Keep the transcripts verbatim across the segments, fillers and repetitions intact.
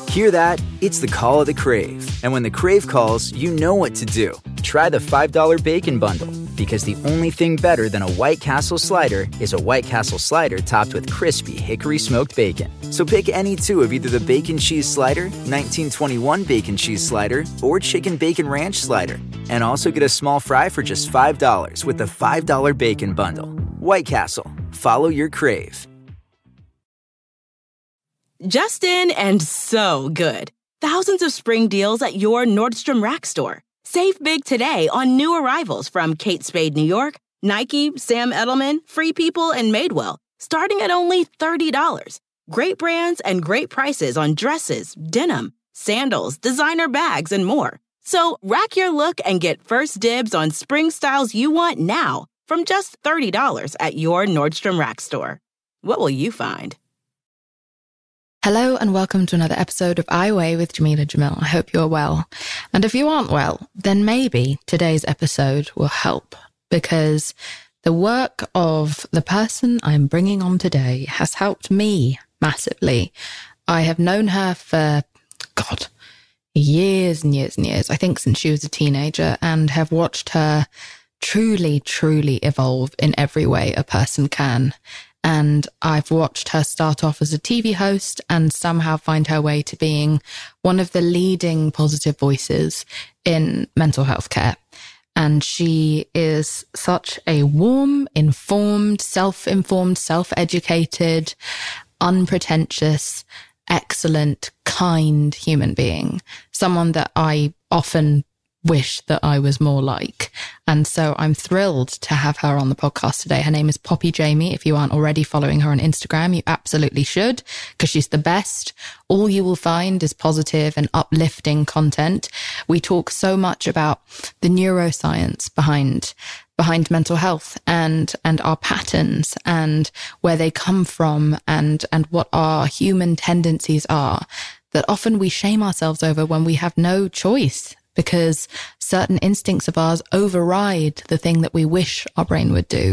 Hear that? It's the call of the Crave. And when the Crave calls, you know what to do. Try the five dollar Bacon Bundle, because the only thing better than a White Castle slider is a White Castle slider topped with crispy hickory smoked bacon. So pick any two of either the Bacon Cheese Slider, nineteen twenty-one Bacon Cheese Slider, or Chicken Bacon Ranch Slider. And also get a small fry for just five dollars with the five dollar Bacon Bundle. White Castle. Follow your Crave. Justin and so good. Thousands of spring deals at your Nordstrom Rack store. Save big today on new arrivals from Kate Spade New York, Nike, Sam Edelman, Free People, and Madewell, starting at only thirty dollars. Great brands and great prices on dresses, denim, sandals, designer bags, and more. So rack your look and get first dibs on spring styles you want now from just thirty dollars at your Nordstrom Rack store. What will you find? Hello and welcome to another episode of I Weigh with Jameela Jamil. I hope you're well. And if you aren't well, then maybe today's episode will help, because the work of the person I'm bringing on today has helped me massively. I have known her for, God, years and years and years, I think since she was a teenager, and have watched her truly, truly evolve in every way a person can. And I've watched her start off as a T V host and somehow find her way to being one of the leading positive voices in mental health care. And she is such a warm, informed, self-informed, self-educated, unpretentious, excellent, kind human being. Someone that I often wish that I was more like. And so I'm thrilled to have her on the podcast today. Her name is Poppy Jamie. If you aren't already following her on Instagram, you absolutely should, because she's the best. All you will find is positive and uplifting content. We talk so much about the neuroscience behind behind mental health and and our patterns and where they come from and and what our human tendencies are, that often we shame ourselves over when we have no choice, because certain instincts of ours override the thing that we wish our brain would do.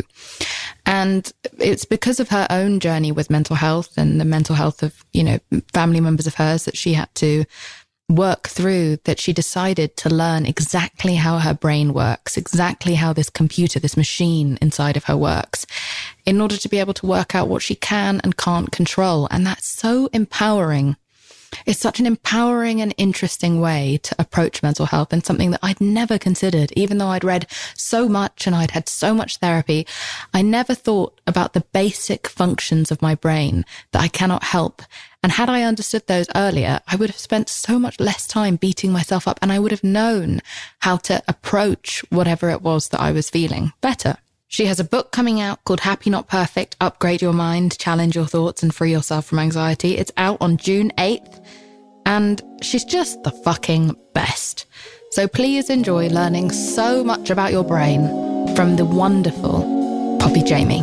And it's because of her own journey with mental health and the mental health of, you know, family members of hers that she had to work through, that she decided to learn exactly how her brain works, exactly how this computer, this machine inside of her works, in order to be able to work out what she can and can't control. And that's so empowering. It's such an empowering and interesting way to approach mental health, and something that I'd never considered. Even though I'd read so much and I'd had so much therapy, I never thought about the basic functions of my brain that I cannot help. And had I understood those earlier, I would have spent so much less time beating myself up, and I would have known how to approach whatever it was that I was feeling better. She has a book coming out called Happy Not Perfect, Upgrade Your Mind, Challenge Your Thoughts and Free Yourself from Anxiety. It's out on June eighth, and she's just the fucking best. So please enjoy learning so much about your brain from the wonderful Poppy Jamie.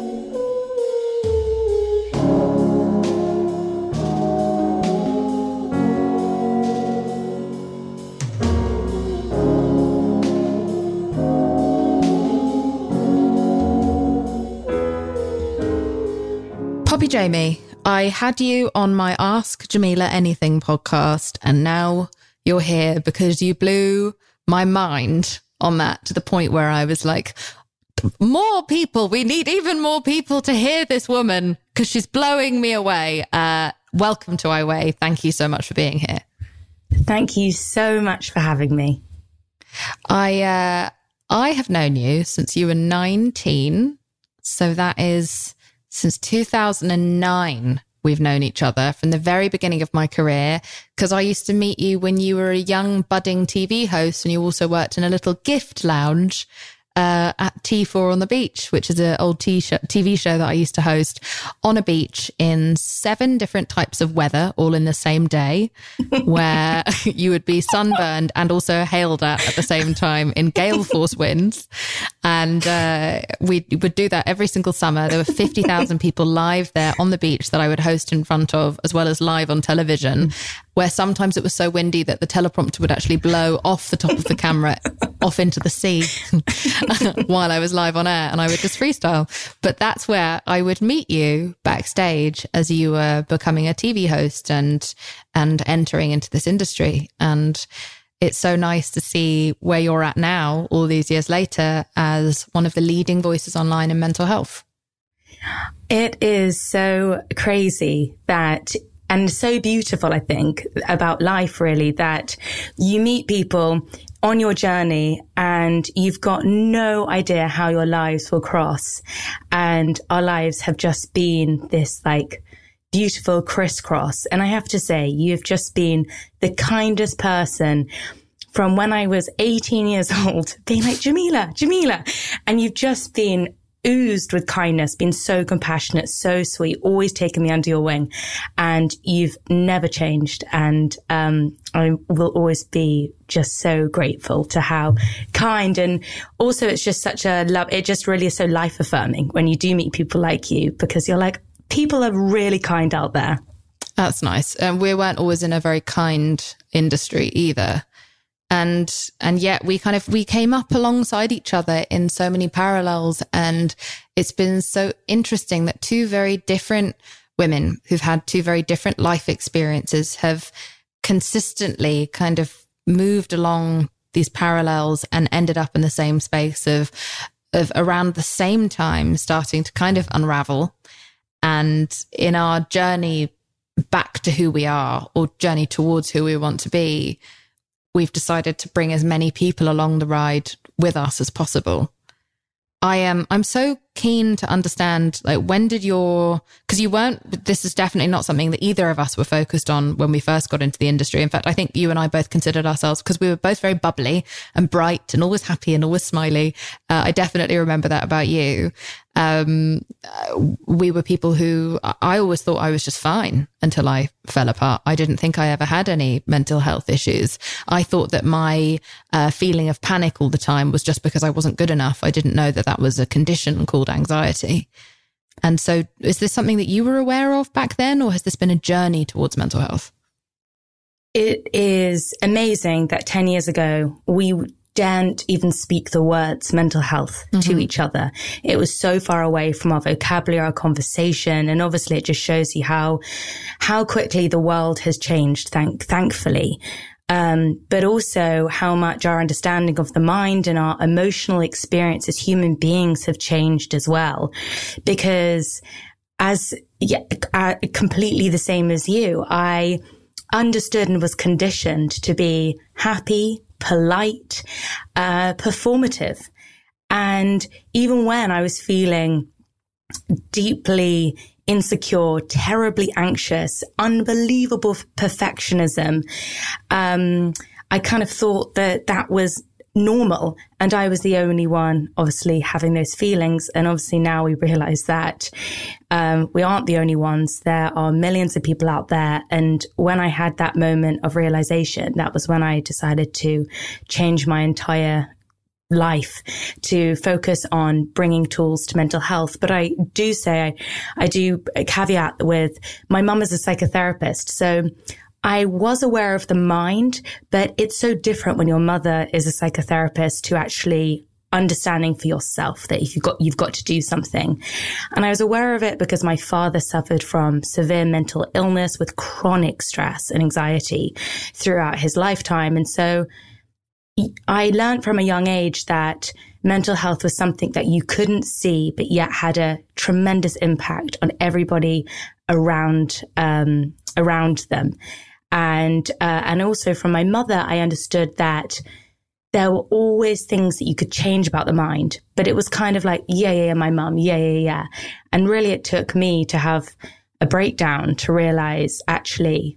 Poppy Jamie, I had you on my Ask Jameela Anything podcast, and now you're here because you blew my mind on that to the point where I was like, more people, we need even more people to hear this woman because she's blowing me away. Uh, welcome to I Weigh. Thank you so much for being here. Thank you so much for having me. I, uh, I have known you since you were nineteen. So that is... Since two thousand nine, we've known each other from the very beginning of my career, because I used to meet you when you were a young budding T V host, and you also worked in a little gift lounge uh, at T four on the Beach, which is an old T V show that I used to host on a beach in seven different types of weather, all in the same day, where you would be sunburned and also hailed at at the same time in gale force winds. And uh, we would do that every single summer. There were fifty thousand people live there on the beach that I would host in front of, as well as live on television, where sometimes it was so windy that the teleprompter would actually blow off the top of the camera off into the sea while I was live on air, and I would just freestyle. But that's where I would meet you backstage as you were becoming a T V host and and entering into this industry. And it's so nice to see where you're at now, all these years later, as one of the leading voices online in mental health. It is so crazy that, and so beautiful, I think, about life, really, that you meet people on your journey and you've got no idea how your lives will cross. And our lives have just been this like beautiful crisscross. And I have to say, you've just been the kindest person from when I was eighteen years old, being like, Jamila, Jamila. And you've just been oozed with kindness, been so compassionate, so sweet, always taken me under your wing. And you've never changed. And um, I will always be just so grateful to how kind. And also it's just such a love. It just really is so life affirming when you do meet people like you, because you're like, people are really kind out there. That's nice. And we weren't always in a very kind industry either. And, and yet we kind of, we came up alongside each other in so many parallels. And it's been so interesting that two very different women who've had two very different life experiences have consistently kind of moved along these parallels and ended up in the same space of, of around the same time starting to kind of unravel. And in our journey back to who we are, or journey towards who we want to be, we've decided to bring as many people along the ride with us as possible. I am, I'm so keen to understand, like, when did your, because you weren't, this is definitely not something that either of us were focused on when we first got into the industry. In fact, I think you and I both considered ourselves, because we were both very bubbly and bright and always happy and always smiley. Uh, I definitely remember that about you. Um, we were people who, I always thought I was just fine until I fell apart. I didn't think I ever had any mental health issues. I thought that my uh, feeling of panic all the time was just because I wasn't good enough. I didn't know that that was a condition called anxiety. And so is this something that you were aware of back then, or has this been a journey towards mental health? It is amazing that ten years ago, we daren't even speak the words mental health mm-hmm. to each other. It was so far away from our vocabulary, our conversation. And obviously it just shows you how, how quickly the world has changed, thank, thankfully. Um, but also how much our understanding of the mind and our emotional experience as human beings have changed as well. Because as yeah, uh, completely the same as you, I understood and was conditioned to be happy, polite, uh, performative. And even when I was feeling deeply insecure, terribly anxious, unbelievable perfectionism, um, I kind of thought that that was normal. And I was the only one, obviously, having those feelings. And obviously now we realize that um, we aren't the only ones. There are millions of people out there. And when I had that moment of realization, that was when I decided to change my entire life to focus on bringing tools to mental health. But I do say, I, I do caveat with, my mum is a psychotherapist. So I was aware of the mind, but it's so different when your mother is a psychotherapist to actually understanding for yourself that if you've got, you've got to do something. And I was aware of it because my father suffered from severe mental illness with chronic stress and anxiety throughout his lifetime. And so I learned from a young age that mental health was something that you couldn't see, but yet had a tremendous impact on everybody around, um, around them. And, uh, and also from my mother, I understood that there were always things that you could change about the mind, but it was kind of like, yeah, yeah, yeah, my mum, yeah, yeah, yeah. And really it took me to have a breakdown to realize actually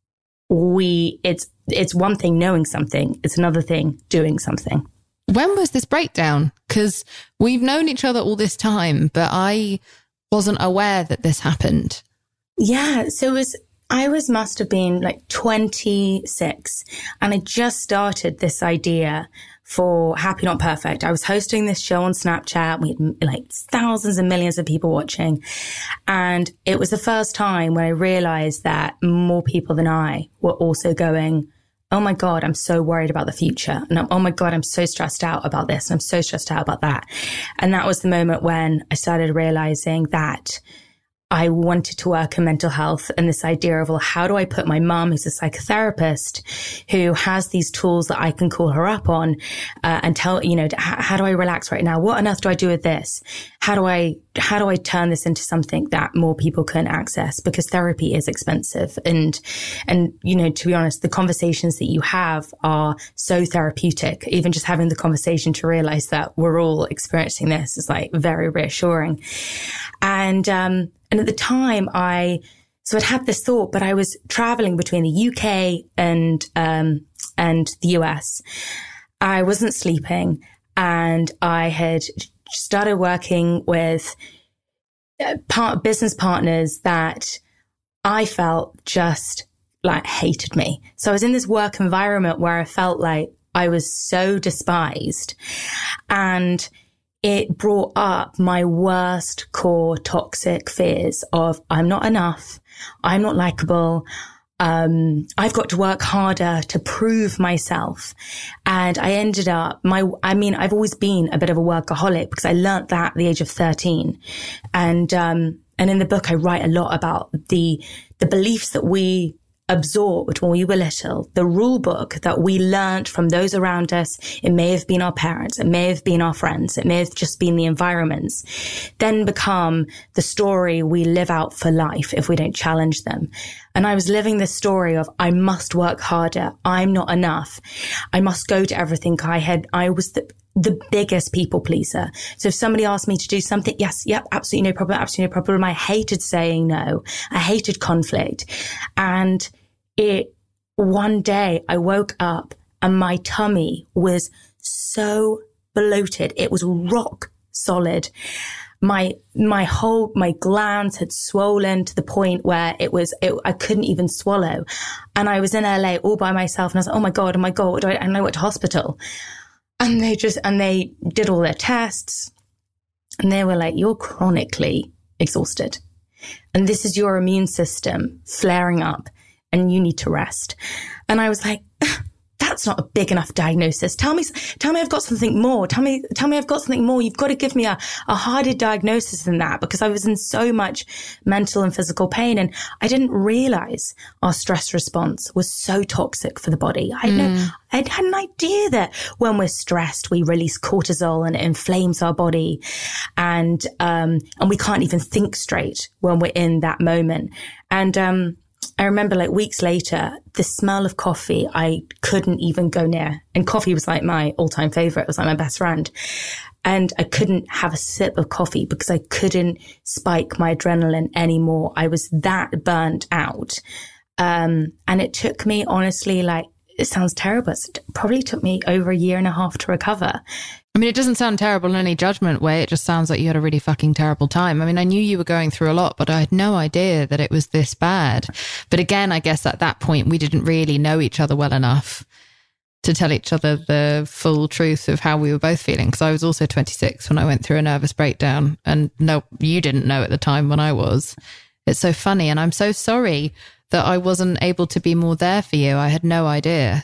we, it's, it's one thing knowing something, it's another thing doing something. When was this breakdown? Because we've known each other all this time, but I wasn't aware that this happened. Yeah, so it was, I was, must have been like twenty-six, and I just started this idea for Happy Not Perfect. I was hosting this show on Snapchat. We had like thousands and millions of people watching. And it was the first time when I realized that more people than I were also going, oh my God, I'm so worried about the future. And I'm, oh my God, I'm so stressed out about this. And I'm so stressed out about that. And that was the moment when I started realizing that I wanted to work in mental health, and this idea of, well, how do I put my mum, who's a psychotherapist, who has these tools that I can call her up on, uh, and tell, you know, how, how do I relax right now? What on earth do I do with this? How do I, how do I turn this into something that more people can access? Because therapy is expensive. And, and, you know, to be honest, the conversations that you have are so therapeutic. Even just having the conversation to realize that we're all experiencing this is like very reassuring. And, um, And at the time, I, so I'd had this thought, but I was traveling between the U K and, um, and the U S. I wasn't sleeping, and I had started working with part, business partners that I felt just like hated me. So I was in this work environment where I felt like I was so despised, and it brought up my worst core toxic fears of I'm not enough, I'm not likable, um, I've got to work harder to prove myself. And I ended up, my, I mean, I've always been a bit of a workaholic because I learnt that at the age of thirteen. And, um, and in the book, I write a lot about the, the beliefs that we absorbed when we were little, the rule book that we learned from those around us. It may have been our parents, it may have been our friends, it may have just been the environments, then become the story we live out for life if we don't challenge them. And I was living this story of I must work harder, I'm not enough, I must go to everything. I had, I was the the biggest people pleaser. So if somebody asked me to do something, yes, yep, absolutely no problem, absolutely no problem. I hated saying no. I hated conflict. And it, one day I woke up and my tummy was so bloated. It was rock solid. My, my whole, my glands had swollen to the point where it was, it, I couldn't even swallow. And I was in L A all by myself, and I was like, oh my God, oh my God, do I, and I went to hospital. And they just, and they did all their tests, and they were like, you're chronically exhausted. And this is your immune system flaring up, and you need to rest. And I was like, that's not a big enough diagnosis. Tell me, tell me I've got something more. Tell me, tell me I've got something more. You've got to give me a, a harder diagnosis than that, because I was in so much mental and physical pain. And I didn't realize our stress response was so toxic for the body. I mm. know, I had an idea that when we're stressed, we release cortisol and it inflames our body. And, um, and we can't even think straight when we're in that moment. And, um, I remember like weeks later, the smell of coffee, I couldn't even go near. And coffee was like my all-time favorite. It was like my best friend. And I couldn't have a sip of coffee because I couldn't spike my adrenaline anymore. I was that burnt out. Um, and it took me, honestly, like, it sounds terrible. It probably took me over a year and a half to recover. I mean, it doesn't sound terrible in any judgment way. It just sounds like you had a really fucking terrible time. I mean, I knew you were going through a lot, but I had no idea that it was this bad. But again, I guess at that point, we didn't really know each other well enough to tell each other the full truth of how we were both feeling. Because I was also twenty-six when I went through a nervous breakdown. And no, you didn't know at the time when I was. It's so funny. And I'm so sorry that I wasn't able to be more there for you. I had no idea.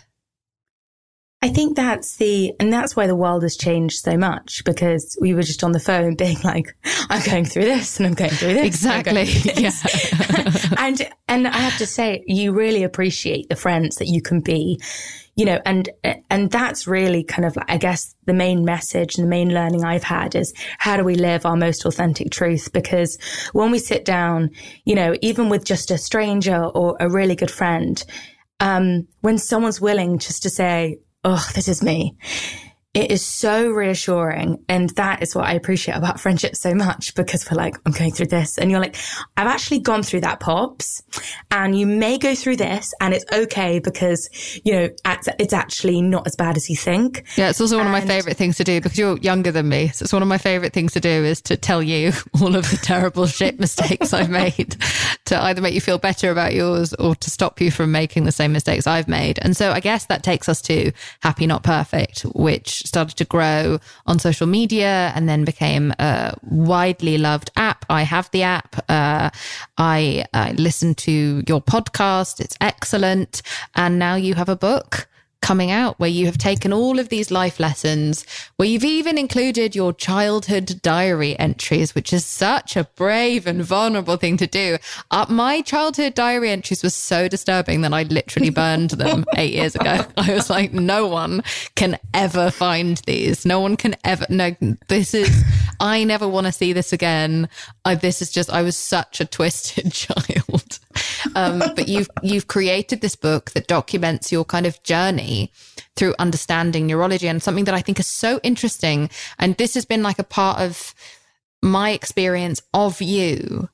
I think that's the, and that's why the world has changed so much, because we were just on the phone being like, I'm going through this and I'm going through this. Exactly. Through this. Yeah. and, and I have to say, you really appreciate the friends that you can be, you know, and, and that's really kind of, I guess, the main message and the main learning I've had is how do we live our most authentic truth? Because when we sit down, you know, even with just a stranger or a really good friend, um, when someone's willing just to say, oh, this is me, It is so reassuring. And that is what I appreciate about friendship so much, because we're like, I'm going through this. And you're like, I've actually gone through that, Pops. And you may go through this and it's okay because, you know, it's actually not as bad as you think. Yeah, it's also one and- of my favorite things to do because you're younger than me. So it's one of my favorite things to do is to tell you all of the terrible shit mistakes I've made to either make you feel better about yours or to stop you from making the same mistakes I've made. And so I guess that takes us to Happy Not Perfect, which started to grow on social media and then became a widely loved app. I have the app. Uh, I, I listen to your podcast. It's excellent. And now you have a book coming out where you have taken all of these life lessons, where you've even included your childhood diary entries, which is such a brave and vulnerable thing to do. Uh, my childhood diary entries were so disturbing that I literally burned them eight years ago. I was like, no one can ever find these. No one can ever, no, this is, I never want to see this again. I, this is just, I was such a twisted child. Um, but you've, you've created this book that documents your kind of journey through understanding neurology, and something that I think is so interesting. And this has been like a part of my experience of you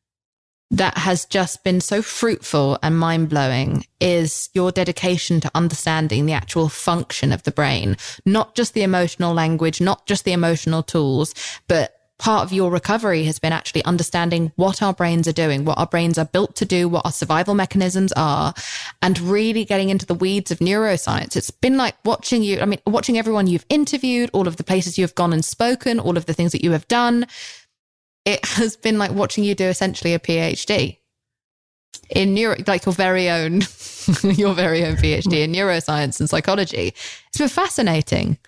that has just been so fruitful and mind-blowing is your dedication to understanding the actual function of the brain, not just the emotional language, not just the emotional tools, but part of your recovery has been actually understanding what our brains are doing, what our brains are built to do, what our survival mechanisms are, and really getting into the weeds of neuroscience. It's been like watching you, I mean, watching everyone you've interviewed, all of the places you have gone and spoken, all of the things that you have done. It has been like watching you do essentially a PhD in neuro, like your very own, your very own PhD in neuroscience and psychology. It's been fascinating.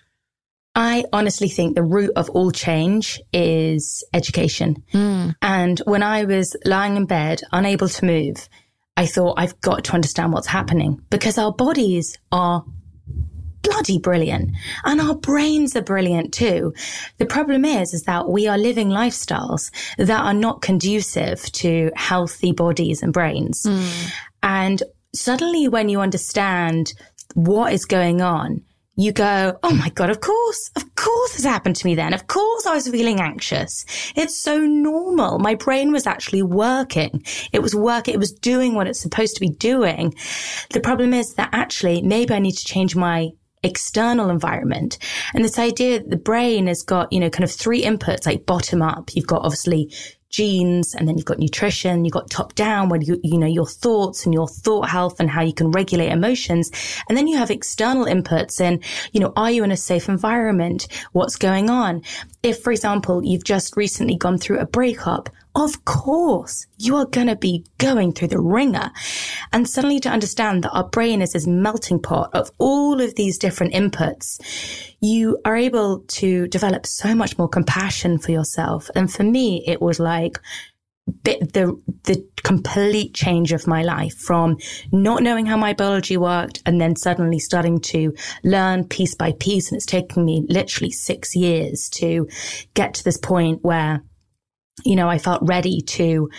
I honestly think the root of all change is education. Mm. And when I was lying in bed, unable to move, I thought I've got to understand what's happening, because our bodies are bloody brilliant and our brains are brilliant too. The problem is, is that we are living lifestyles that are not conducive to healthy bodies and brains. Mm. And suddenly when you understand what is going on, you go, oh my God, of course, of course this happened to me then. Of course I was feeling anxious. It's so normal. My brain was actually working. It was working. It was doing what it's supposed to be doing. The problem is that actually maybe I need to change my external environment. And this idea that the brain has got, you know, kind of three inputs, like bottom up. You've got obviously genes, and then you've got nutrition, you've got top down, where you, you know, your thoughts and your thought health and how you can regulate emotions. And then you have external inputs in, you know, are you in a safe environment? What's going on? If, for example, you've just recently gone through a breakup, of course, you are going to be going through the ringer. And suddenly to understand that our brain is this melting pot of all of these different inputs, you are able to develop so much more compassion for yourself. And for me, it was like the, the complete change of my life, from not knowing how my biology worked and then suddenly starting to learn piece by piece. And it's taken me literally six years to get to this point where, you know, I felt ready to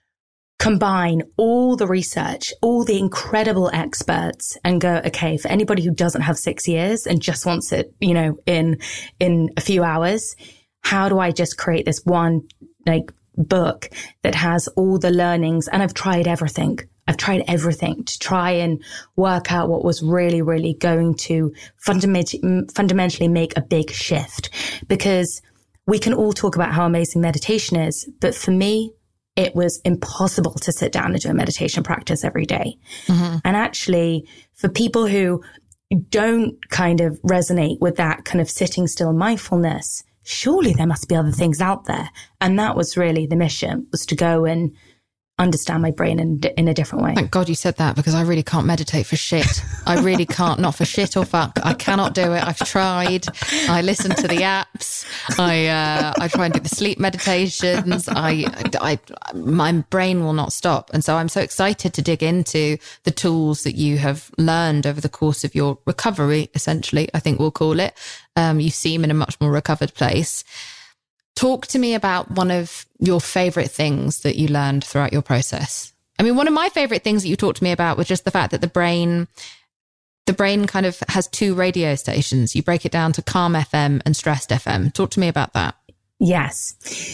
combine all the research, all the incredible experts, and go, okay, for anybody who doesn't have six years and just wants it, you know, in, in a few hours, how do I just create this one, like, book that has all the learnings? And I've tried everything. I've tried everything to try and work out what was really, really going to fundamentally, fundamentally make a big shift. Because we can all talk about how amazing meditation is, but for me, it was impossible to sit down and do a meditation practice every day. Mm-hmm. And actually, for people who don't kind of resonate with that kind of sitting still mindfulness, surely there must be other things out there. And that was really the mission, was to go and understand my brain in, in a different way. Thank God you said that, because I really can't meditate for shit. I really can't, not for shit or fuck. I cannot do it. I've tried. I listen to the apps. I uh, I try and do the sleep meditations. I, I, my brain will not stop. And so I'm so excited to dig into the tools that you have learned over the course of your recovery, essentially, I think we'll call it. Um, you seem in a much more recovered place. Talk to me about one of your favorite things that you learned throughout your process. I mean, one of my favorite things that you talked to me about was just the fact that the brain, the brain kind of has two radio stations. You break it down to calm F M and stressed F M. Talk to me about that. Yes.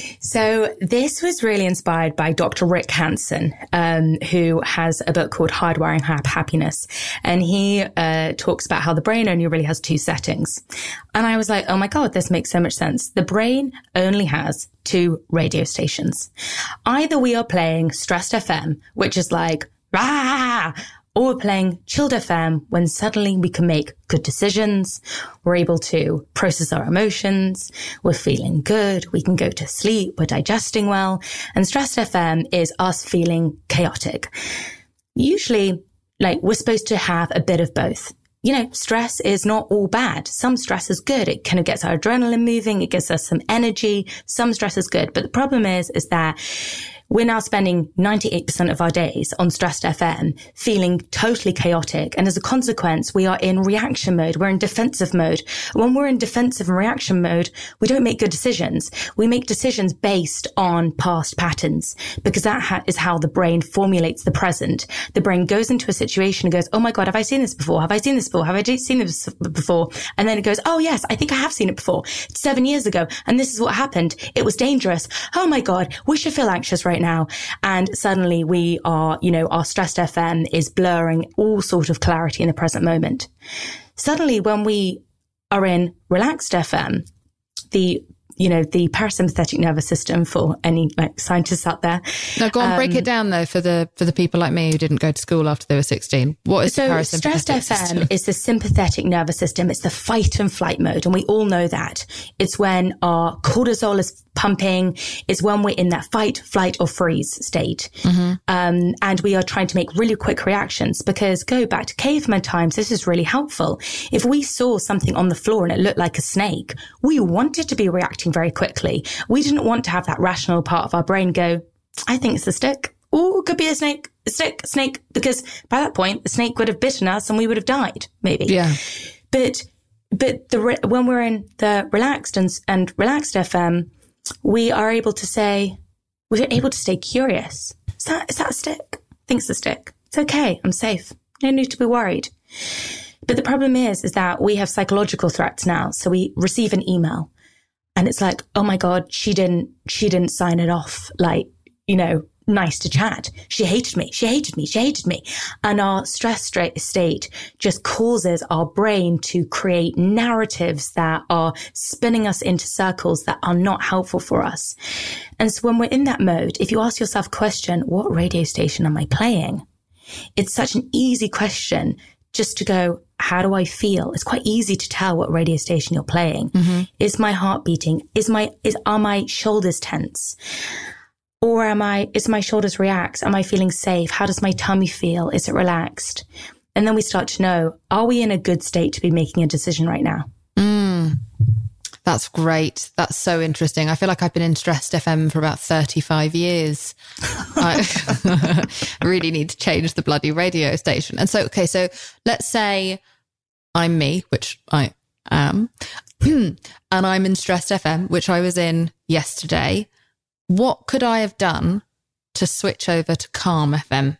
So this was really inspired by Doctor Rick Hanson, um, who has a book called Hardwiring Happiness. And he uh, talks about how the brain only really has two settings. And I was like, oh my God, this makes so much sense. The brain only has two radio stations. Either we are playing stressed F M, which is like, rah, or we're playing chilled F M when suddenly we can make good decisions. We're able to process our emotions. We're feeling good. We can go to sleep. We're digesting well. And stressed F M is us feeling chaotic. Usually, like, we're supposed to have a bit of both. You know, stress is not all bad. Some stress is good. It kind of gets our adrenaline moving. It gives us some energy. Some stress is good. But the problem is, is that we're now spending ninety-eight percent of our days on stressed F M, feeling totally chaotic. And as a consequence, we are in reaction mode. We're in defensive mode. When we're in defensive and reaction mode, we don't make good decisions. We make decisions based on past patterns, because that ha- is how the brain formulates the present. The brain goes into a situation and goes, oh my God, have I seen this before? Have I seen this before? Have I seen this before? And then it goes, oh yes, I think I have seen it before. Seven years ago. And this is what happened. It was dangerous. Oh my God, we should feel anxious right now. And suddenly we are, you know, our stressed F M is blurring all sort of clarity in the present moment. Suddenly when we are in relaxed F M, the, you know, the parasympathetic nervous system, for any like scientists out there. Now go on, um, break it down though for the, for the people like me who didn't go to school after they were sixteen. What is so the parasympathetic stressed F M system? is the sympathetic nervous system. It's the fight and flight mode. And we all know that. It's when our cortisol is pumping. It's when we're in that fight, flight or freeze state. Mm-hmm. Um, and we are trying to make really quick reactions, because go back to caveman times. This is really helpful. If we saw something on the floor and it looked like a snake, we wanted to be reacting very quickly. We didn't want to have that rational part of our brain go, I think it's a stick. Oh, it could be a snake, a stick, a snake, because by that point, the snake would have bitten us and we would have died, maybe. Yeah. But, but the, when we're in the relaxed and, and relaxed F M, we are able to say, we're able to stay curious. Is that, is that a stick? I think it's a stick. It's okay. I'm safe. No need to be worried. But the problem is, is that we have psychological threats now. So we receive an email and it's like, oh my God, she didn't, she didn't sign it off. Like, you know, nice to chat. She hated me. She hated me. She hated me. And our stress state just causes our brain to create narratives that are spinning us into circles that are not helpful for us. And so when we're in that mode, if you ask yourself a question, what radio station am I playing? It's such an easy question just to go, how do I feel? It's quite easy to tell what radio station you're playing. Mm-hmm. Is my heart beating? Is my, is, are my shoulders tense? Or am I, is my shoulders relaxed? Am I feeling safe? How does my tummy feel? Is it relaxed? And then we start to know, are we in a good state to be making a decision right now? Mm, that's great. That's so interesting. I feel like I've been in stressed F M for about thirty-five years. I really need to change the bloody radio station. And so, okay, so let's say I'm me, which I am, and I'm in stressed F M, which I was in yesterday. What could I have done to switch over to calm F M?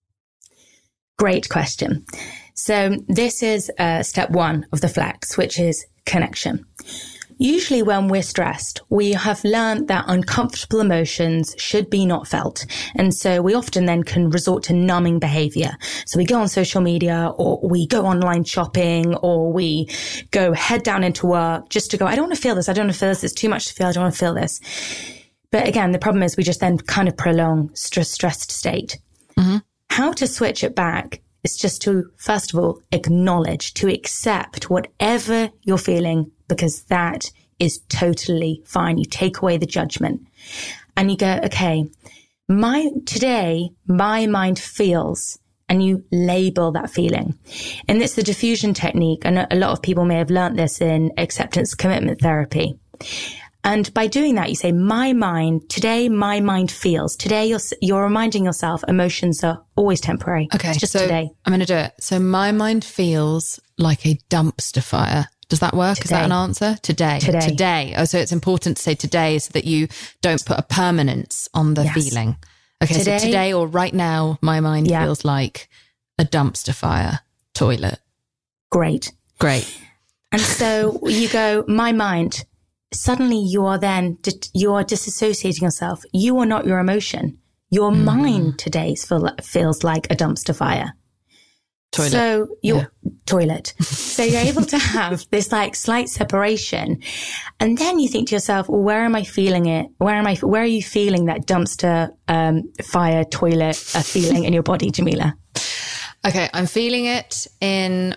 Great question. So this is uh, step one of the flex, which is connection. Usually when we're stressed, we have learned that uncomfortable emotions should be not felt. And so we often then can resort to numbing behavior. So we go on social media, or we go online shopping, or we go head down into work just to go, I don't want to feel this. I don't want to feel this. It's too much to feel. I don't want to feel this. But again, the problem is we just then kind of prolong stress, stressed state. Mm-hmm. How to switch it back is just to, first of all, acknowledge, to accept whatever you're feeling, because that is totally fine. You take away the judgment and you go, okay, my, today, my mind feels, and you label that feeling. And it's the diffusion technique. And a lot of people may have learned this in acceptance commitment therapy. And by doing that, you say, my mind, today, my mind feels. Today, you're, you're reminding yourself emotions are always temporary. Okay. It's just so today. I'm going to do it. So my mind feels like a dumpster fire. Does that work? Today. Is that an answer? Today. Today. Today. Oh, so it's important to say today so that you don't put a permanence on the Yes. feeling. Okay. Today, so today or right now, my mind yeah. feels like a dumpster fire toilet. Great. Great. And so you go, my mind, suddenly you are then, you are disassociating yourself. You are not your emotion. Your mm. mind today feel, feels like a dumpster fire. Toilet. So you're yeah. toilet. So you're able to have this like slight separation. And then you think to yourself, well, where am I feeling it? Where am I, where are you feeling that dumpster, um, fire, toilet uh, feeling in your body, Jamila? Okay. I'm feeling it in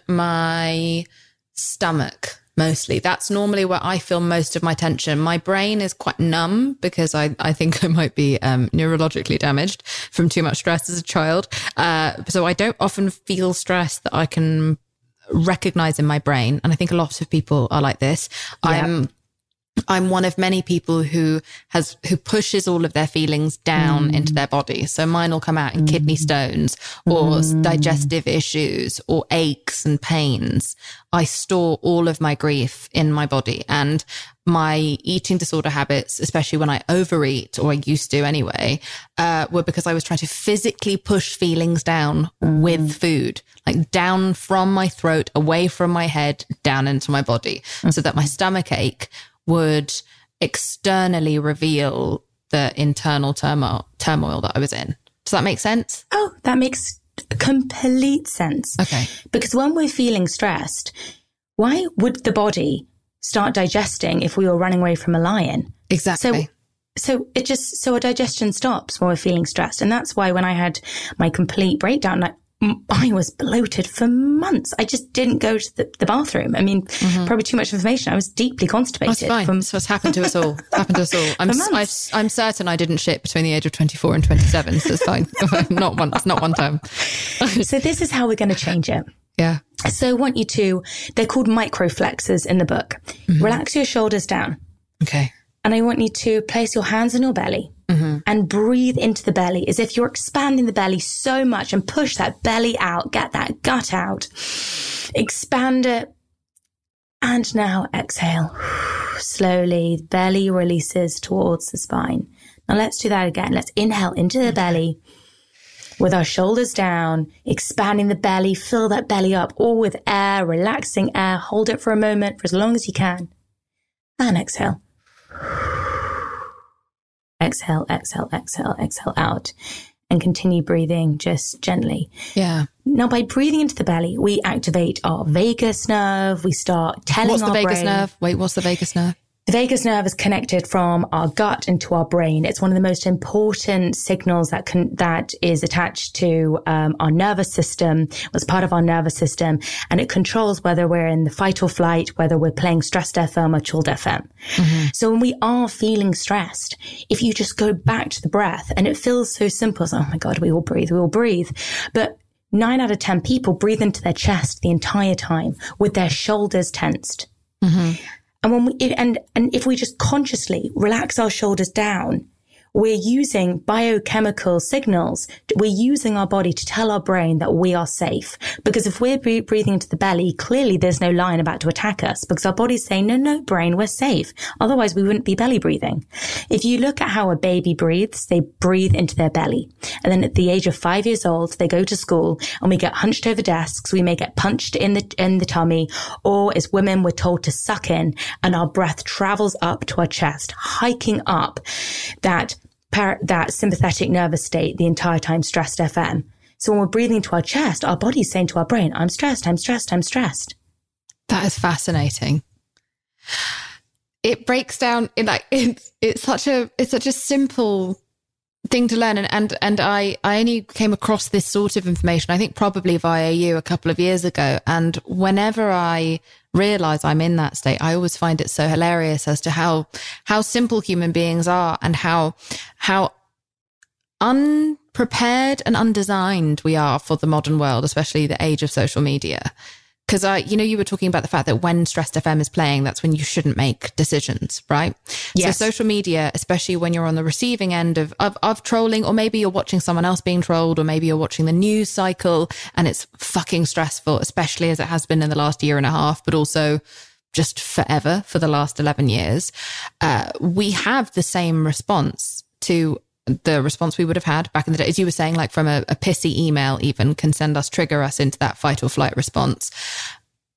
my stomach. Mostly. That's normally where I feel most of my tension. My brain is quite numb because I, I think I might be um, neurologically damaged from too much stress as a child. Uh, so I don't often feel stress that I can recognize in my brain. And I think a lot of people are like this. Yeah. I'm I'm one of many people who has, who pushes all of their feelings down mm. into their body. So mine will come out in mm. kidney stones or mm. digestive issues or aches and pains. I store all of my grief in my body, and my eating disorder habits, especially when I overeat, or I used to anyway, uh, were because I was trying to physically push feelings down mm. with food, like down from my throat, away from my head, down into my body, mm. so that my stomach ache would externally reveal the internal turmoil, turmoil that I was in. Does that make sense? Oh, that makes complete sense. Okay. Because when we're feeling stressed, why would the body start digesting if we were running away from a lion? Exactly. So, so it just, so our digestion stops when we're feeling stressed. And that's why when I had my complete breakdown, like, I was bloated for months. I just didn't go to the, the bathroom. I mean, mm-hmm. probably too much information. I was deeply constipated. That's fine. From, That's what's happened to us all. happened to us all. I'm, I, I'm certain I didn't shit between the age of twenty-four and twenty-seven. So it's fine. not one. Not one time. So this is how we're going to change it. Yeah. So I want you to. They're called microflexors in the book. Mm-hmm. Relax your shoulders down. Okay. And I want you to place your hands on your belly. Mm-hmm. And breathe into the belly as if you're expanding the belly so much, and push that belly out, get that gut out, expand it. And now exhale. Slowly, the belly releases towards the spine. Now let's do that again. Let's inhale into the belly with our shoulders down, expanding the belly, fill that belly up, all with air, relaxing air. Hold it for a moment, for as long as you can. And exhale. Exhale, exhale, exhale, exhale out, and continue breathing just gently. Yeah. Now, by breathing into the belly, we activate our vagus nerve. We start telling what's our brain. What's the vagus nerve? Wait, what's the vagus nerve? The vagus nerve is connected from our gut into our brain. It's one of the most important signals that can, that is attached to um, our nervous system, was part of our nervous system, and it controls whether we're in the fight or flight, whether we're playing stressed F M or chilled F M. Mm-hmm. So when we are feeling stressed, if you just go back to the breath, and it feels so simple, so, oh my God, we all breathe, we all breathe. But nine out of ten people breathe into their chest the entire time with their shoulders tensed. Mm-hmm. And when we, and, and if we just consciously relax our shoulders down, we're using biochemical signals. We're using our body to tell our brain that we are safe. Because if we're breathing into the belly, clearly there's no lion about to attack us, because our body's saying, no, no, brain, we're safe. Otherwise we wouldn't be belly breathing. If you look at how a baby breathes, they breathe into their belly. And then at the age of five years old, they go to school and we get hunched over desks. We may get punched in the, in the tummy, or as women, we're told to suck in, and our breath travels up to our chest, hiking up that that sympathetic nervous state the entire time, stressed F M. So when we're breathing into our chest, our body's saying to our brain, I'm stressed, I'm stressed, I'm stressed. That is fascinating. It breaks down in like, it's, it's such a, it's such a simple thing to learn. And, and, and I, I only came across this sort of information, I think probably via you a couple of years ago. And whenever I realize I'm in that state, I always find it so hilarious as to how, how simple human beings are, and how, how unprepared and undesigned we are for the modern world, especially the age of social media. Because I, you know, you were talking about the fact that when stressed F M is playing, that's when you shouldn't make decisions, right? Yes. So social media, especially when you're on the receiving end of, of, of trolling, or maybe you're watching someone else being trolled, or maybe you're watching the news cycle, and it's fucking stressful, especially as it has been in the last year and a half, but also just forever for the last eleven years. Uh, we have the same response to the response we would have had back in the day, as you were saying, like from a, a pissy email even can send us, trigger us into that fight or flight response.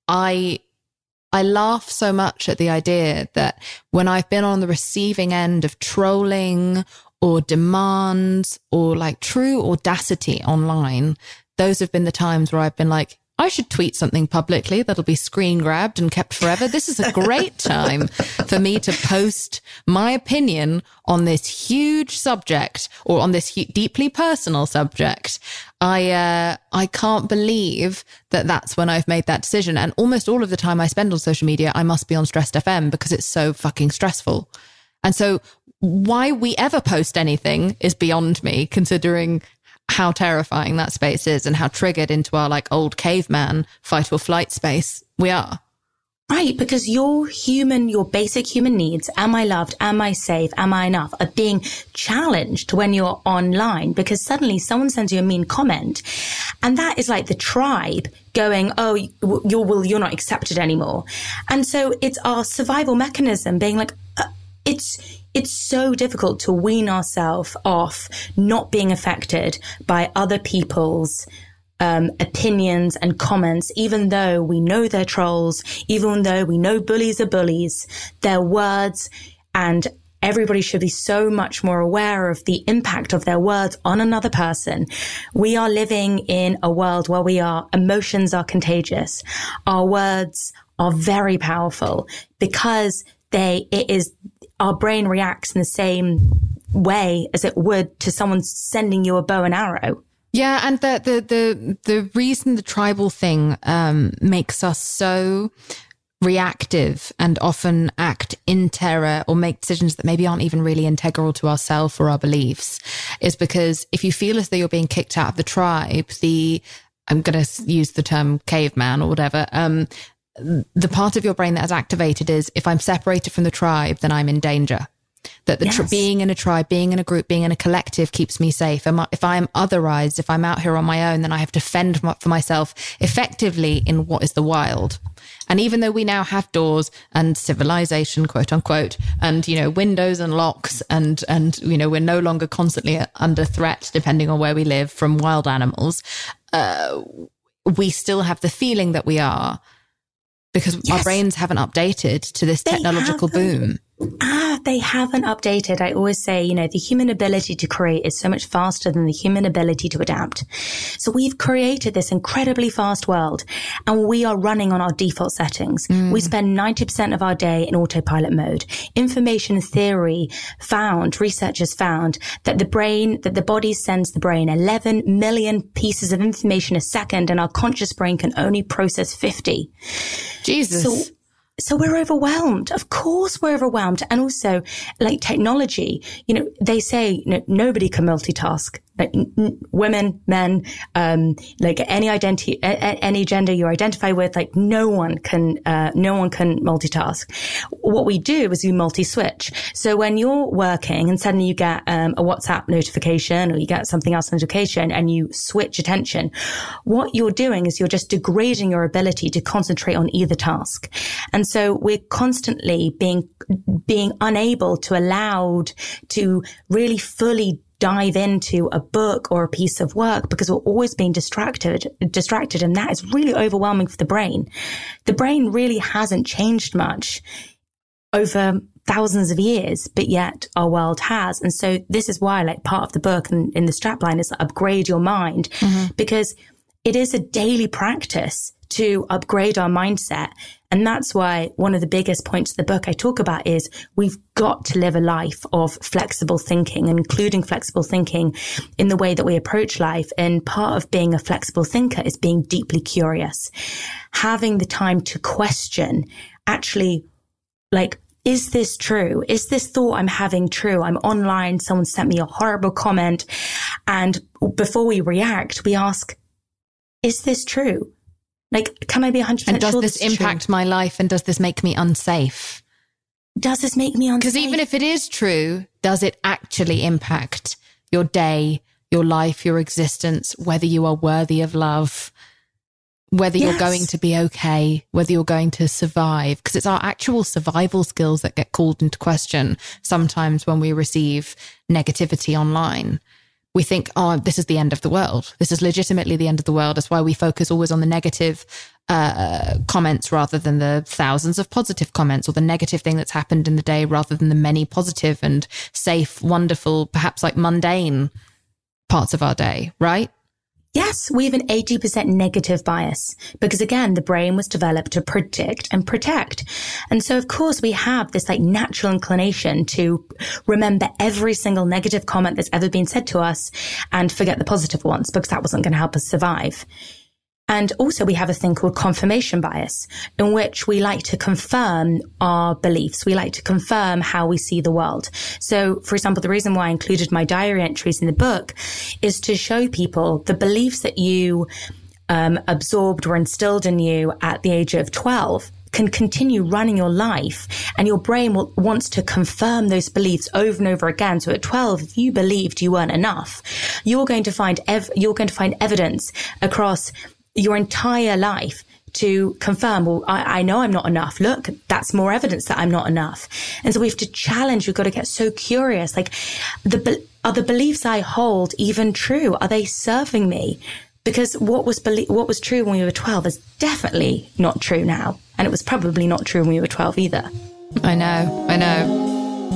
I I laugh so much at the idea that when I've been on the receiving end of trolling or demands or like true audacity online, those have been the times where I've been like, I should tweet something publicly that'll be screen grabbed and kept forever. This is a great time for me to post my opinion on this huge subject or on this hu- deeply personal subject. I uh, I can't believe that that's when I've made that decision. And almost all of the time I spend on social media, I must be on Stressed F M because it's so fucking stressful. And so why we ever post anything is beyond me, considering how terrifying that space is and how triggered into our like old caveman fight or flight space we are. Right, because your human, your basic human needs, am I loved, am I safe, am I enough, are being challenged when you're online, because suddenly someone sends you a mean comment and that is like the tribe going, oh, you're, well, you're not accepted anymore. And so it's our survival mechanism being like, uh, it's, It's so difficult to wean ourselves off not being affected by other people's um, opinions and comments, even though we know they're trolls, even though we know bullies are bullies, their words, and everybody should be so much more aware of the impact of their words on another person. We are living in a world where we are, emotions are contagious. Our words are very powerful because they, it is, our brain reacts in the same way as it would to someone sending you a bow and arrow. Yeah, and the the the the reason the tribal thing um, makes us so reactive and often act in terror or make decisions that maybe aren't even really integral to ourselves or our beliefs is because if you feel as though you're being kicked out of the tribe, the I'm going to use the term caveman or whatever. Um, the part of your brain that is activated is if I'm separated from the tribe, then I'm in danger. That the yes. tr- being in a tribe, being in a group, being in a collective keeps me safe. If I am otherized, if I'm out here on my own, then I have to fend for myself effectively in what is the wild. And even though we now have doors and civilization, quote unquote, and, you know, windows and locks and, and, you know, we're no longer constantly under threat, depending on where we live, from wild animals, uh, we still have the feeling that we are, because yes. our brains haven't updated to this they technological boom. Ah, they haven't updated. I always say, you know, the human ability to create is so much faster than the human ability to adapt. So we've created this incredibly fast world and we are running on our default settings. Mm. We spend ninety percent of our day in autopilot mode. Information theory found, researchers found that the brain, that the body sends the brain eleven million pieces of information a second and our conscious brain can only process fifty. Jesus. So, So we're overwhelmed. Of course we're overwhelmed. And also, like technology, you know, they say you know, nobody can multitask. Like n- n- women, men, um, like any identity, a- a- any gender you identify with, like no one can, uh, no one can multitask. What we do is we multi-switch. So when you're working and suddenly you get um, a WhatsApp notification or you get something else notification and you switch attention, what you're doing is you're just degrading your ability to concentrate on either task. And so we're constantly being, being unable to allowed to really fully dive into a book or a piece of work because we're always being distracted, distracted. And that is really overwhelming for the brain. The brain really hasn't changed much over thousands of years, but yet our world has. And so this is why, like, part of the book and in the strapline is upgrade your mind, mm-hmm. because it is a daily practice to upgrade our mindset. And that's why one of the biggest points of the book I talk about is we've got to live a life of flexible thinking, including flexible thinking in the way that we approach life. And part of being a flexible thinker is being deeply curious, having the time to question, actually, like, is this true? Is this thought I'm having true? I'm online. Someone sent me a horrible comment. And before we react, we ask, is this true? Like, can I be one hundred percent sure? And does this this impact true? my life? And does this make me unsafe? Does this make me unsafe? Because even if it is true, does it actually impact your day, your life, your existence, whether you are worthy of love, whether yes. you're going to be okay, whether you're going to survive? Because it's our actual survival skills that get called into question sometimes when we receive negativity online. We think, oh, this is the end of the world. This is legitimately the end of the world. That's why we focus always on the negative uh, comments rather than the thousands of positive comments, or the negative thing that's happened in the day rather than the many positive and safe, wonderful, perhaps like mundane parts of our day, right? Yes, we have an eighty percent negative bias because, again, the brain was developed to predict and protect. And so, of course, we have this like natural inclination to remember every single negative comment that's ever been said to us and forget the positive ones because that wasn't going to help us survive. And also we have a thing called confirmation bias, in which we like to confirm our beliefs. We like to confirm how we see the world. So, for example, the reason why I included my diary entries in the book is to show people the beliefs that you um, absorbed or instilled in you at the age of twelve can continue running your life, and your brain will, wants to confirm those beliefs over and over again. So at twelve, if you believed you weren't enough, you're going to find ev- you're going to find evidence across your entire life to confirm, well, I, I know I'm not enough. Look, that's more evidence that I'm not enough. And so we have to challenge. We've got to get so curious. Like, the are the beliefs I hold even true? Are they serving me? Because what was belie- what was true when we were twelve is definitely not true now. And it was probably not true when we were twelve either. I know, I know.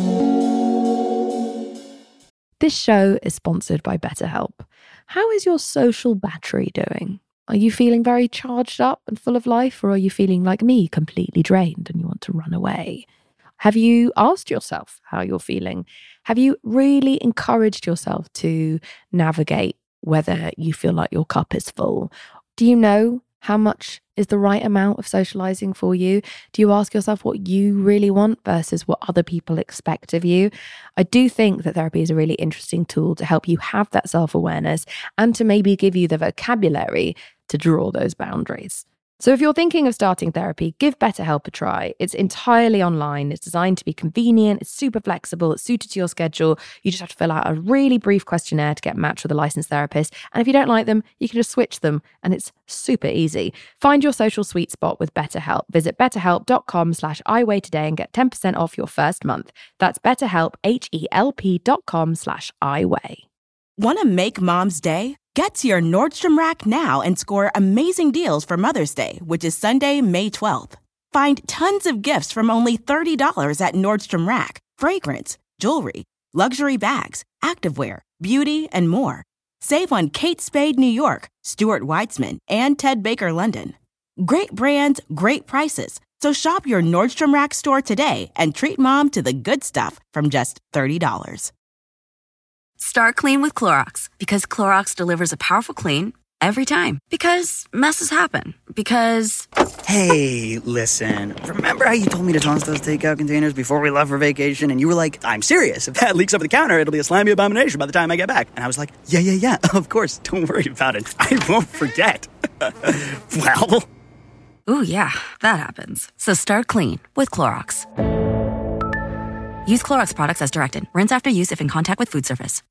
This show is sponsored by BetterHelp. How is your social battery doing? Are you feeling very charged up and full of life, or are you feeling like me, completely drained and you want to run away? Have you asked yourself how you're feeling? Have you really encouraged yourself to navigate whether you feel like your cup is full? Do you know how much is the right amount of socializing for you? Do you ask yourself what you really want versus what other people expect of you? I do think that therapy is a really interesting tool to help you have that self-awareness and to maybe give you the vocabulary to draw those boundaries. So if you're thinking of starting therapy, give BetterHelp a try. It's entirely online. It's designed to be convenient. It's super flexible. It's suited to your schedule. You just have to fill out a really brief questionnaire to get matched with a licensed therapist. And if you don't like them, you can just switch them. And it's super easy. Find your social sweet spot with BetterHelp. Visit betterhelp.com slash iWeigh today and get ten percent off your first month. That's betterhelp, H-E-L-P dot com slash iWeigh. Want to make Mom's day? Get to your Nordstrom Rack now and score amazing deals for Mother's Day, which is Sunday, May twelfth. Find tons of gifts from only thirty dollars at Nordstrom Rack. Fragrance, jewelry, luxury bags, activewear, beauty, and more. Save on Kate Spade New York, Stuart Weitzman, and Ted Baker London. Great brands, great prices. So shop your Nordstrom Rack store today and treat Mom to the good stuff from just thirty dollars. Start clean with Clorox, because Clorox delivers a powerful clean every time. Because messes happen. Because... Hey, listen. Remember how you told me to toss those takeout containers before we left for vacation? And you were like, I'm serious. If that leaks over the counter, it'll be a slimy abomination by the time I get back. And I was like, yeah, yeah, yeah, of course. Don't worry about it. I won't forget. Well... Ooh, yeah, that happens. So start clean with Clorox. Use Clorox products as directed. Rinse after use if in contact with food surface.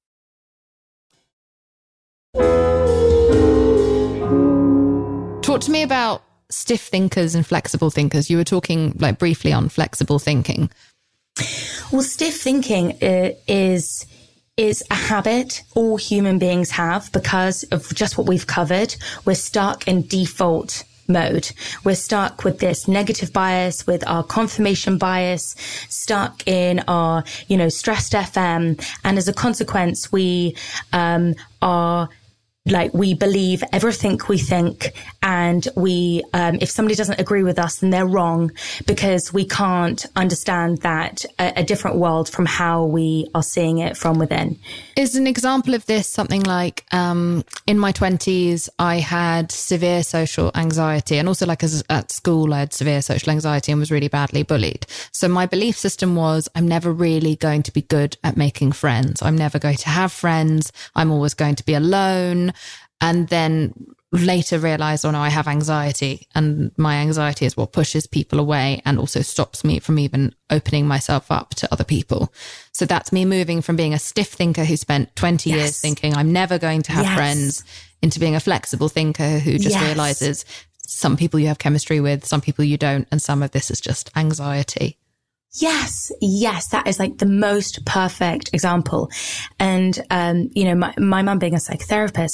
Talk to me about stiff thinkers and flexible thinkers. You were talking like briefly on flexible thinking. Well, stiff thinking uh, is is a habit all human beings have because of just what we've covered. We're stuck in default mode. We're stuck with this negative bias, with our confirmation bias, stuck in our, you know, stressed F M. And as a consequence, we um, are like, we believe everything we think, and we, um, if somebody doesn't agree with us, then they're wrong, because we can't understand that a, a different world from how we are seeing it from within. Is an example of this something like, um, in my twenties, I had severe social anxiety, and also like as, at school, I had severe social anxiety and was really badly bullied. So my belief system was, I'm never really going to be good at making friends. I'm never going to have friends. I'm always going to be alone. And then later realized, oh no, I have anxiety, and my anxiety is what pushes people away and also stops me from even opening myself up to other people. So that's me moving from being a stiff thinker who spent twenty yes. years thinking I'm never going to have yes. friends, into being a flexible thinker who just yes. realizes some people you have chemistry with, some people you don't, and some of this is just anxiety. Yes, yes, that is like the most perfect example. And, um, you know, my, my mum being a psychotherapist,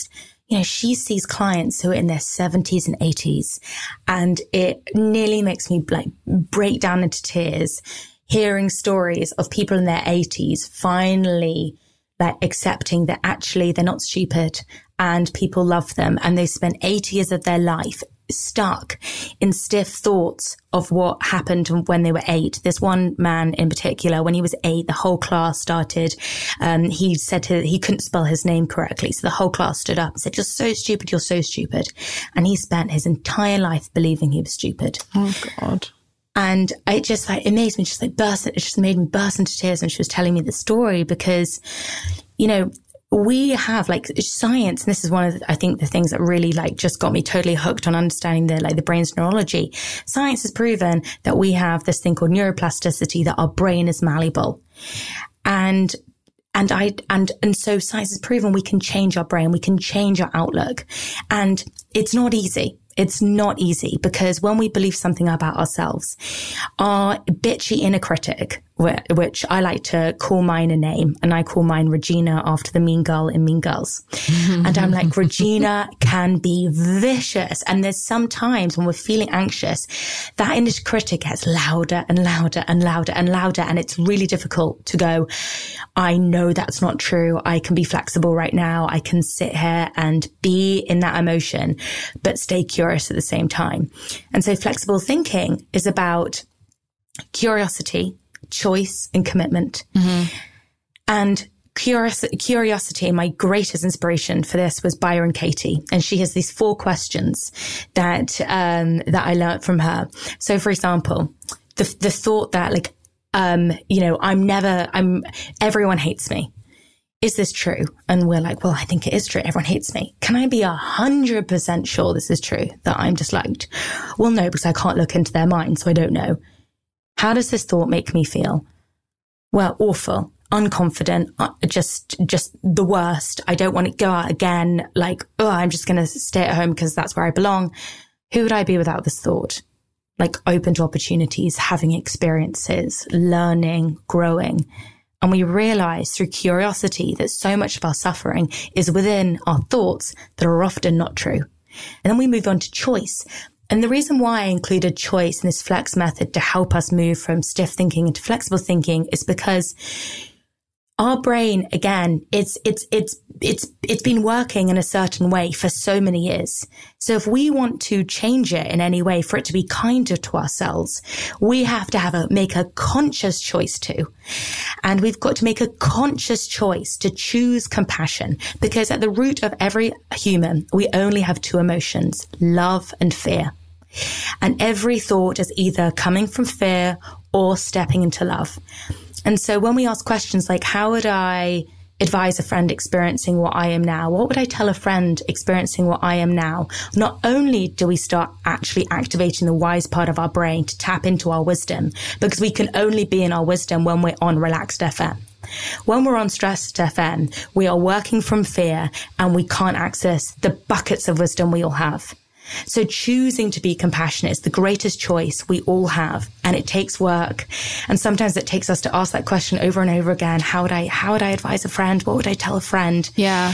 you know, she sees clients who are in their seventies and eighties, and it nearly makes me like break down into tears hearing stories of people in their eighties finally like accepting that actually they're not stupid and people love them, and they spent eighty years of their life stuck in stiff thoughts of what happened when they were eight. There's one man in particular, when he was eight, the whole class started, um, he said to, he couldn't spell his name correctly. So the whole class stood up and said, "You're so stupid, you're so stupid." And he spent his entire life believing he was stupid. Oh God. And it just like, it made me just like burst, it just made me burst into tears when she was telling me the story, because, you know, we have like science, and this is one of the, I think the things that really like just got me totally hooked on understanding the like the brain's neurology. Science has proven that we have this thing called neuroplasticity, that our brain is malleable. And And I, and, and so science has proven we can change our brain. We can change our outlook, and it's not easy. It's not easy, because when we believe something about ourselves, our bitchy inner critic, which I like to call mine a name, and I call mine Regina after the mean girl in Mean Girls. And I'm like, Regina can be vicious. And there's some times when we're feeling anxious, that inner critic gets louder and louder and louder and louder. And it's really difficult to go, I know that's not true. I can be flexible right now. I can sit here and be in that emotion, but stay curious at the same time. And so flexible thinking is about curiosity, choice, and commitment. Mm-hmm. And curiosity, curiosity, my greatest inspiration for this was Byron Katie. And she has these four questions that, um, that I learned from her. So for example, the, the thought that like, um, you know, I'm never, I'm, everyone hates me. Is this true? And we're like, well, I think it is true. Everyone hates me. Can I be a hundred percent sure this is true, that I'm disliked? Well, no, because I can't look into their mind, so I don't know. How does this thought make me feel? Well, awful, unconfident, just, just the worst. I don't want to go out again. Like, oh, I'm just going to stay at home because that's where I belong. Who would I be without this thought? Like open to opportunities, having experiences, learning, growing. And we realize through curiosity that so much of our suffering is within our thoughts that are often not true. And then we move on to choice. And the reason why I included choice in this flex method to help us move from stiff thinking into flexible thinking is because our brain, again, it's, it's, it's, it's, it's been working in a certain way for so many years. So if we want to change it in any way for it to be kinder to ourselves, we have to have a, make a conscious choice to. And we've got to make a conscious choice to choose compassion, because at the root of every human, we only have two emotions, love and fear. And every thought is either coming from fear or stepping into love. And so when we ask questions like, how would I advise a friend experiencing what I am now? What would I tell a friend experiencing what I am now? Not only do we start actually activating the wise part of our brain to tap into our wisdom, because we can only be in our wisdom when we're on relaxed F M. When we're on stressed F M, we are working from fear and we can't access the buckets of wisdom we all have. So choosing to be compassionate is the greatest choice we all have. And it takes work. And sometimes it takes us to ask that question over and over again. How would I, how would I advise a friend? What would I tell a friend? Yeah.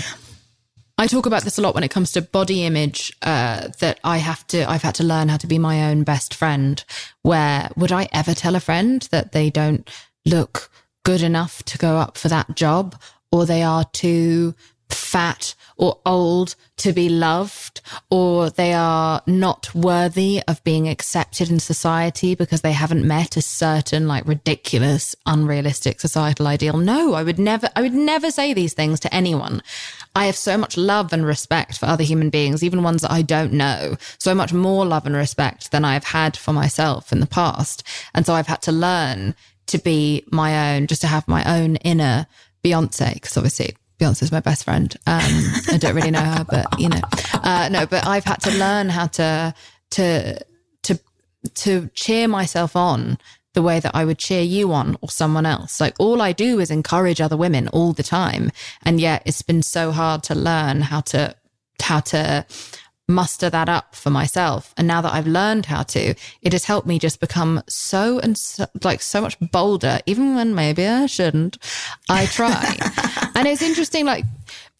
I talk about this a lot when it comes to body image, uh, that I have to, I've had to learn how to be my own best friend. Where would I ever tell a friend that they don't look good enough to go up for that job, or they are too fat or old to be loved, or they are not worthy of being accepted in society because they haven't met a certain like ridiculous, unrealistic societal ideal? No, I would never, I would never say these things to anyone. I have so much love and respect for other human beings, even ones that I don't know, so much more love and respect than I've had for myself in the past. And so I've had to learn to be my own, just to have my own inner Beyonce, because obviously Beyonce's my best friend. Um, I don't really know her, but you know, uh, no, but I've had to learn how to, to, to, to cheer myself on the way that I would cheer you on or someone else. Like all I do is encourage other women all the time. And yet it's been so hard to learn how to, how to muster that up for myself. And now that I've learned how to, it has helped me just become so and so, like so much bolder, even when maybe I shouldn't. I try. And it's interesting, like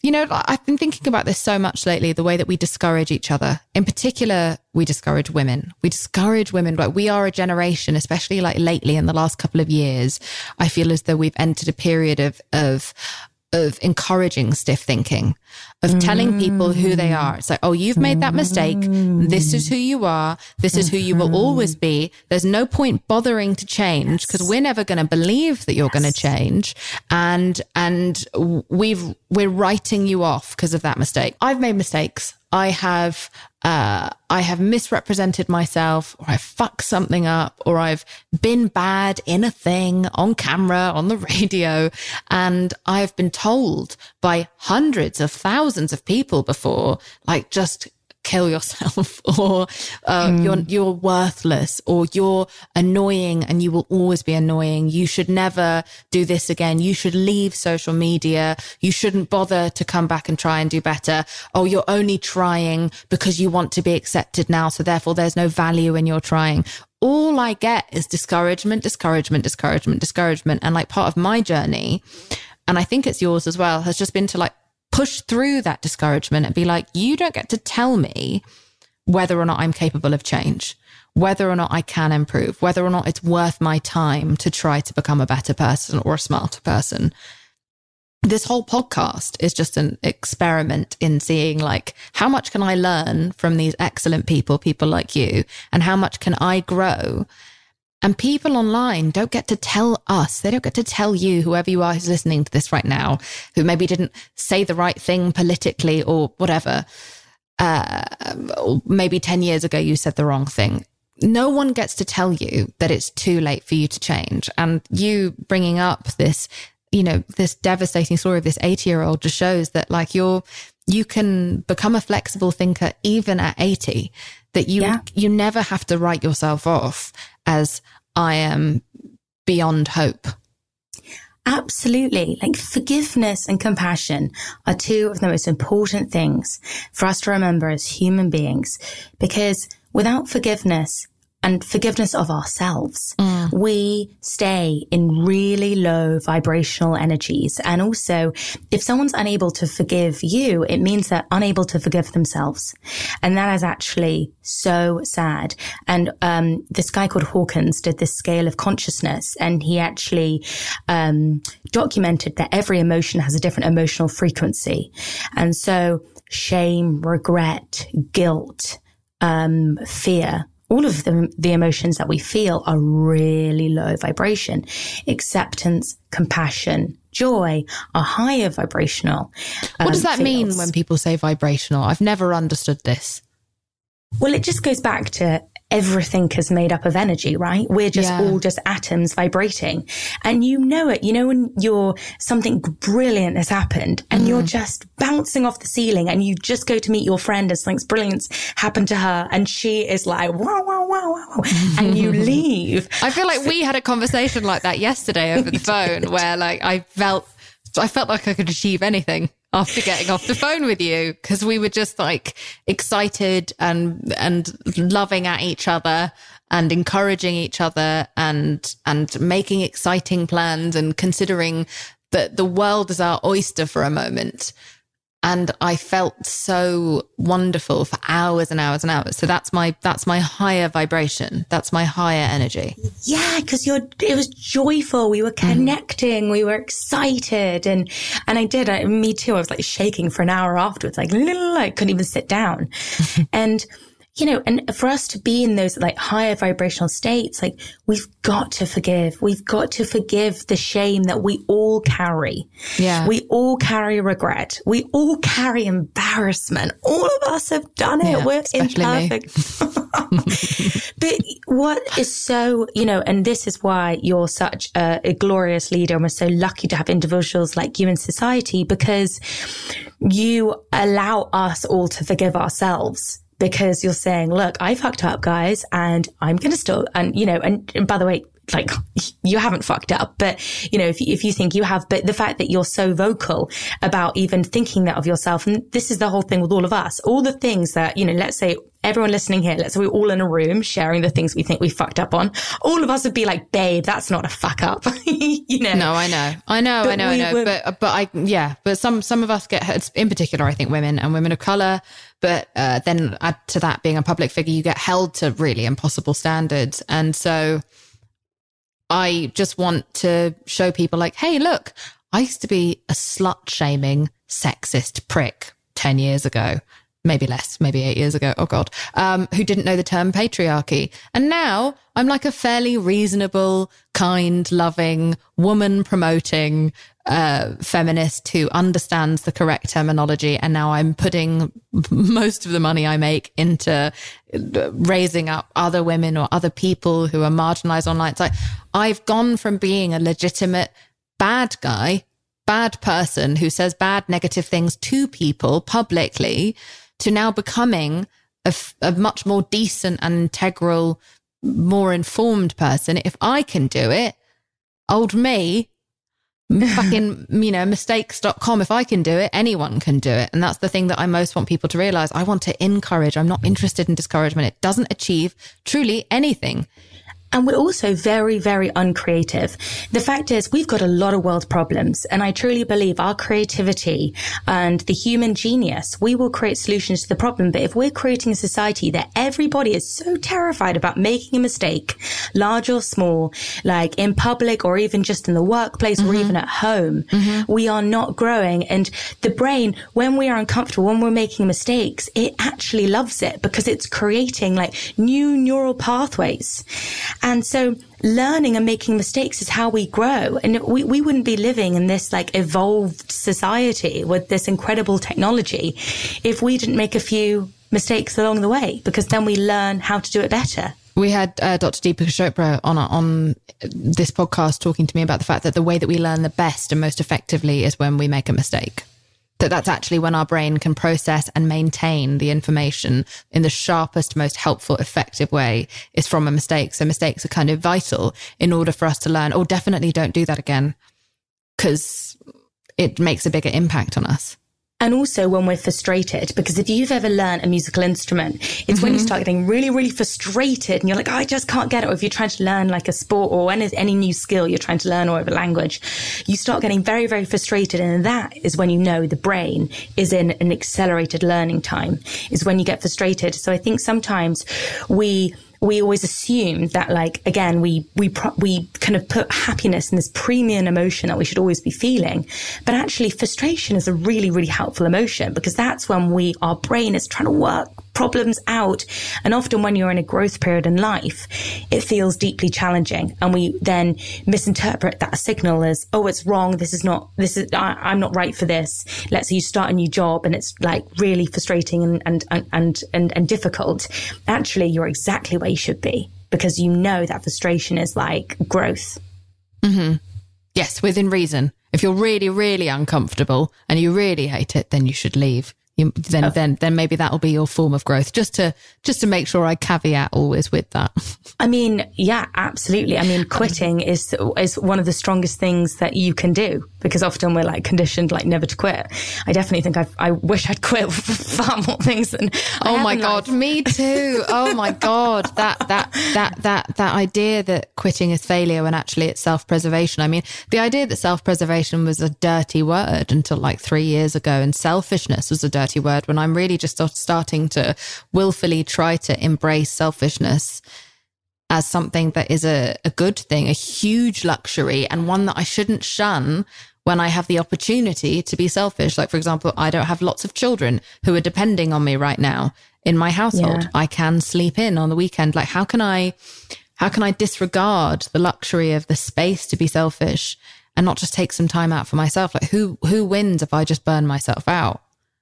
You know, I've been thinking about this so much lately, the way that we discourage each other. In particular, we discourage women. We discourage women, but we are a generation, especially like lately in the last couple of years, I feel as though we've entered a period of, of, of encouraging stiff thinking, of telling people who they are. It's like, oh, you've made that mistake. This is who you are. This is who you will always be. There's no point bothering to change because we're never going to believe that you're going to change. And, and we've, we're writing you off because of that mistake. I've made mistakes. I have, uh, I have misrepresented myself, or I've fucked something up, or I've been bad in a thing on camera, on the radio. And I've been told by hundreds of thousands of people before, like, just kill yourself, or uh, mm. you're you're worthless, or you're annoying and you will always be annoying. You should never do this again. You should leave social media. You shouldn't bother to come back and try and do better. Oh, you're only trying because you want to be accepted now, so therefore there's no value in your trying. All I get is discouragement, discouragement, discouragement, discouragement. And like part of my journey, and I think it's yours as well, has just been to like push through that discouragement and be like, you don't get to tell me whether or not I'm capable of change, whether or not I can improve, whether or not it's worth my time to try to become a better person or a smarter person. This whole podcast is just an experiment in seeing like, how much can I learn from these excellent people, people like you, and how much can I grow? And people online don't get to tell us, they don't get to tell you, whoever you are who's listening to this right now, who maybe didn't say the right thing politically or whatever. Uh, or maybe ten years ago, you said the wrong thing. No one gets to tell you that it's too late for you to change. And you bringing up this, you know, this devastating story of this eighty year old just shows that like you're, you can become a flexible thinker even at eighty, that you, yeah. you never have to write yourself off as I am beyond hope. Absolutely. Like forgiveness and compassion are two of the most important things for us to remember as human beings, because without forgiveness and forgiveness of ourselves, mm. we stay in really low vibrational energies. And also, if someone's unable to forgive you, it means they're unable to forgive themselves. And that is actually so sad. And um this guy called Hawkins did this scale of consciousness, and he actually um documented that every emotion has a different emotional frequency. And so shame, regret, guilt, um, fear, all of the, the emotions that we feel are really low vibration. Acceptance, compassion, joy are higher vibrational. What um, does that feels. mean when people say vibrational? I've never understood this. Well, it just goes back to everything is made up of energy, right? We're just yeah. all just atoms vibrating. And you know it. You know when you're something brilliant has happened and mm. you're just bouncing off the ceiling, and you just go to meet your friend and something's brilliant happened to her, and she is like, wow, wow, wow, wow. And you leave. I feel like we had a conversation like that yesterday over the phone did. where like I felt, I felt like I could achieve anything after getting off the phone with you, because we were just like excited and and loving at each other and encouraging each other and and making exciting plans and considering that the world is our oyster for a moment. And I felt so wonderful for hours and hours and hours. So that's my that's my higher vibration. That's my higher energy. Yeah, because you're. It was joyful. We were connecting. Mm. We were excited, and and I did. I, me too. I was like shaking for an hour afterwards. Like, I couldn't even sit down, and. You know, and for us to be in those like higher vibrational states, like we've got to forgive. We've got to forgive the shame that we all carry. Yeah. We all carry regret. We all carry embarrassment. All of us have done it. Yeah, We're imperfect. But what is so, you know, and this is why you're such a, a glorious leader, and we're so lucky to have individuals like you in society, because you allow us all to forgive ourselves. Because you're saying, look, I fucked up, guys, and I'm going to still, and, you know, and, and by the way, like, you haven't fucked up, but, you know, if you, if you think you have, but the fact that you're so vocal about even thinking that of yourself, and this is the whole thing with all of us, all the things that, you know, let's say everyone listening here, let's say we're all in a room sharing the things we think we fucked up on. All of us would be like, babe, that's not a fuck up. You know? No, I know. I know, but I know, I know. Were, but, but I, yeah, but some, some of us get hurt, in particular, I think women and women of color. But uh, then add to that being a public figure, you get held to really impossible standards. And so I just want to show people like, hey, look, I used to be a slut shaming, sexist prick ten years ago. Maybe less, maybe eight years ago. Oh God. Um, who didn't know the term patriarchy. And now I'm like a fairly reasonable, kind, loving, woman promoting, uh, feminist who understands the correct terminology. And now I'm putting most of the money I make into raising up other women or other people who are marginalized online. It's like I've gone from being a legitimate bad guy, bad person who says bad, negative things to people publicly, to now becoming a, f- a much more decent and integral, more informed person. If I can do it, old me, fucking, you know, mistakes dot com, if I can do it, anyone can do it. And that's the thing that I most want people to realize. I want to encourage. I'm not interested in discouragement. It doesn't achieve truly anything. And we're also very, very uncreative. The fact is, we've got a lot of world problems. And I truly believe our creativity and the human genius, we will create solutions to the problem. But if we're creating a society that everybody is so terrified about making a mistake, large or small, like in public or even just in the workplace mm-hmm. or even at home, mm-hmm. we are not growing. And the brain, when we are uncomfortable, when we're making mistakes, it actually loves it because it's creating like new neural pathways. And so learning and making mistakes is how we grow. And we, we wouldn't be living in this like evolved society with this incredible technology if we didn't make a few mistakes along the way, because then we learn how to do it better. We had uh, Doctor Deepika Chopra on on this podcast talking to me about the fact that the way that we learn the best and most effectively is when we make a mistake. That that's actually when our brain can process and maintain the information in the sharpest, most helpful, effective way is from a mistake. So mistakes are kind of vital in order for us to learn, oh, definitely don't do that again, because it makes a bigger impact on us. And also when we're frustrated, because if you've ever learned a musical instrument, it's mm-hmm. when you start getting really, really frustrated and you're like, oh, I just can't get it. Or if you're trying to learn like a sport or any, any new skill you're trying to learn or a language, you start getting very, very frustrated. And that is when you know the brain is in an accelerated learning time, is when you get frustrated. So I think sometimes we... we always assume that, like, again, we, we, pro- we kind of put happiness in this premium emotion that we should always be feeling. But actually frustration is a really, really helpful emotion, because that's when we, our brain is trying to work problems out. And often when you're in a growth period in life, it feels deeply challenging. And we then misinterpret that signal as, oh, it's wrong. This is not, this is, I, I'm not right for this. Let's say you start a new job and it's like really frustrating and, and, and, and, and, and difficult. Actually, you're exactly where you should be, because you know that frustration is like growth. Mm-hmm. Yes, within reason. If you're really, really uncomfortable and you really hate it, then you should leave. You, then, oh. then, then maybe that'll be your form of growth. Just to, just to make sure I caveat always with that. I mean, yeah, absolutely. I mean, quitting is is one of the strongest things that you can do, because often we're like conditioned like never to quit. I definitely think I've, I wish I'd quit far more things than. Oh I my God, life. Me too. Oh my God, that that that that that idea that quitting is failure when actually it's self-preservation. I mean, the idea that self-preservation was a dirty word until like three years ago, and selfishness was a dirty word, when I'm really just starting to willfully try to embrace selfishness as something that is a, a good thing, a huge luxury, and one that I shouldn't shun when I have the opportunity to be selfish. Like, for example, I don't have lots of children who are depending on me right now in my household. Yeah. I can sleep in on the weekend. Like, how can I, how can I disregard the luxury of the space to be selfish and not just take some time out for myself? Like, who, who wins if I just burn myself out?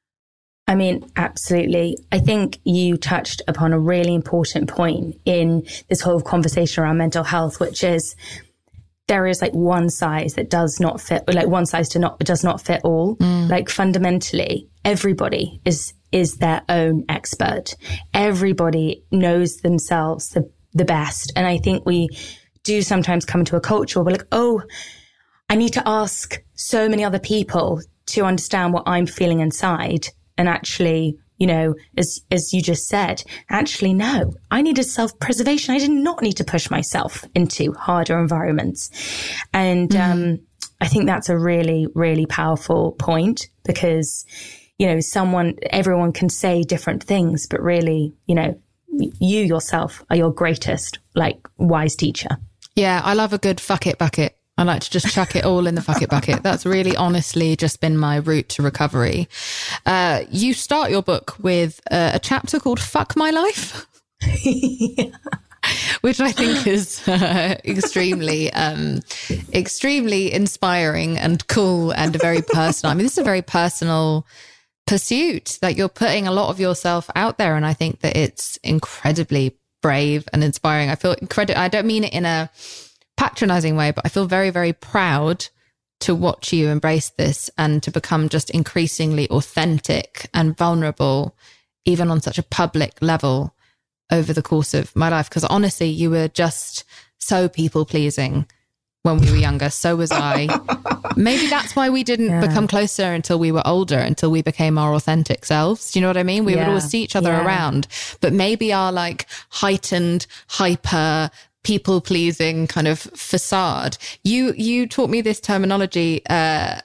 I mean, absolutely. I think you touched upon a really important point in this whole conversation around mental health, which is there is like one size that does not fit, like one size to not, does not fit all. Mm. Like fundamentally, everybody is, is their own expert. Everybody knows themselves the, the best. And I think we do sometimes come into a culture where we're like, oh, I need to ask so many other people to understand what I'm feeling inside. And actually, you know, as, as you just said, actually, no, I needed self-preservation. I did not need to push myself into harder environments. And, mm-hmm. um, I think that's a really, really powerful point because, you know, someone, everyone can say different things, but really, you know, you yourself are your greatest, like, wise teacher. Yeah, I love a good fuck it bucket. I like to just chuck it all in the fuck it bucket. That's really honestly just been my route to recovery. Uh, you start your book with uh, a chapter called Fuck My Life. Yeah. Which I think is uh, extremely, um, extremely inspiring and cool and very personal. I mean, this is a very personal pursuit that you're putting a lot of yourself out there. And I think that it's incredibly brave and inspiring. I feel incredible. I don't mean it in a patronizing way, but I feel very, very proud to watch you embrace this and to become just increasingly authentic and vulnerable, even on such a public level over the course of my life. Because honestly, you were just so people pleasing when we were younger. So was I. Maybe that's why we didn't yeah. become closer until we were older, until we became our authentic selves. Do you know what I mean? We yeah. would always see each other yeah. around, but maybe our like heightened, hyper, people pleasing kind of facade. You, you taught me this terminology, uh,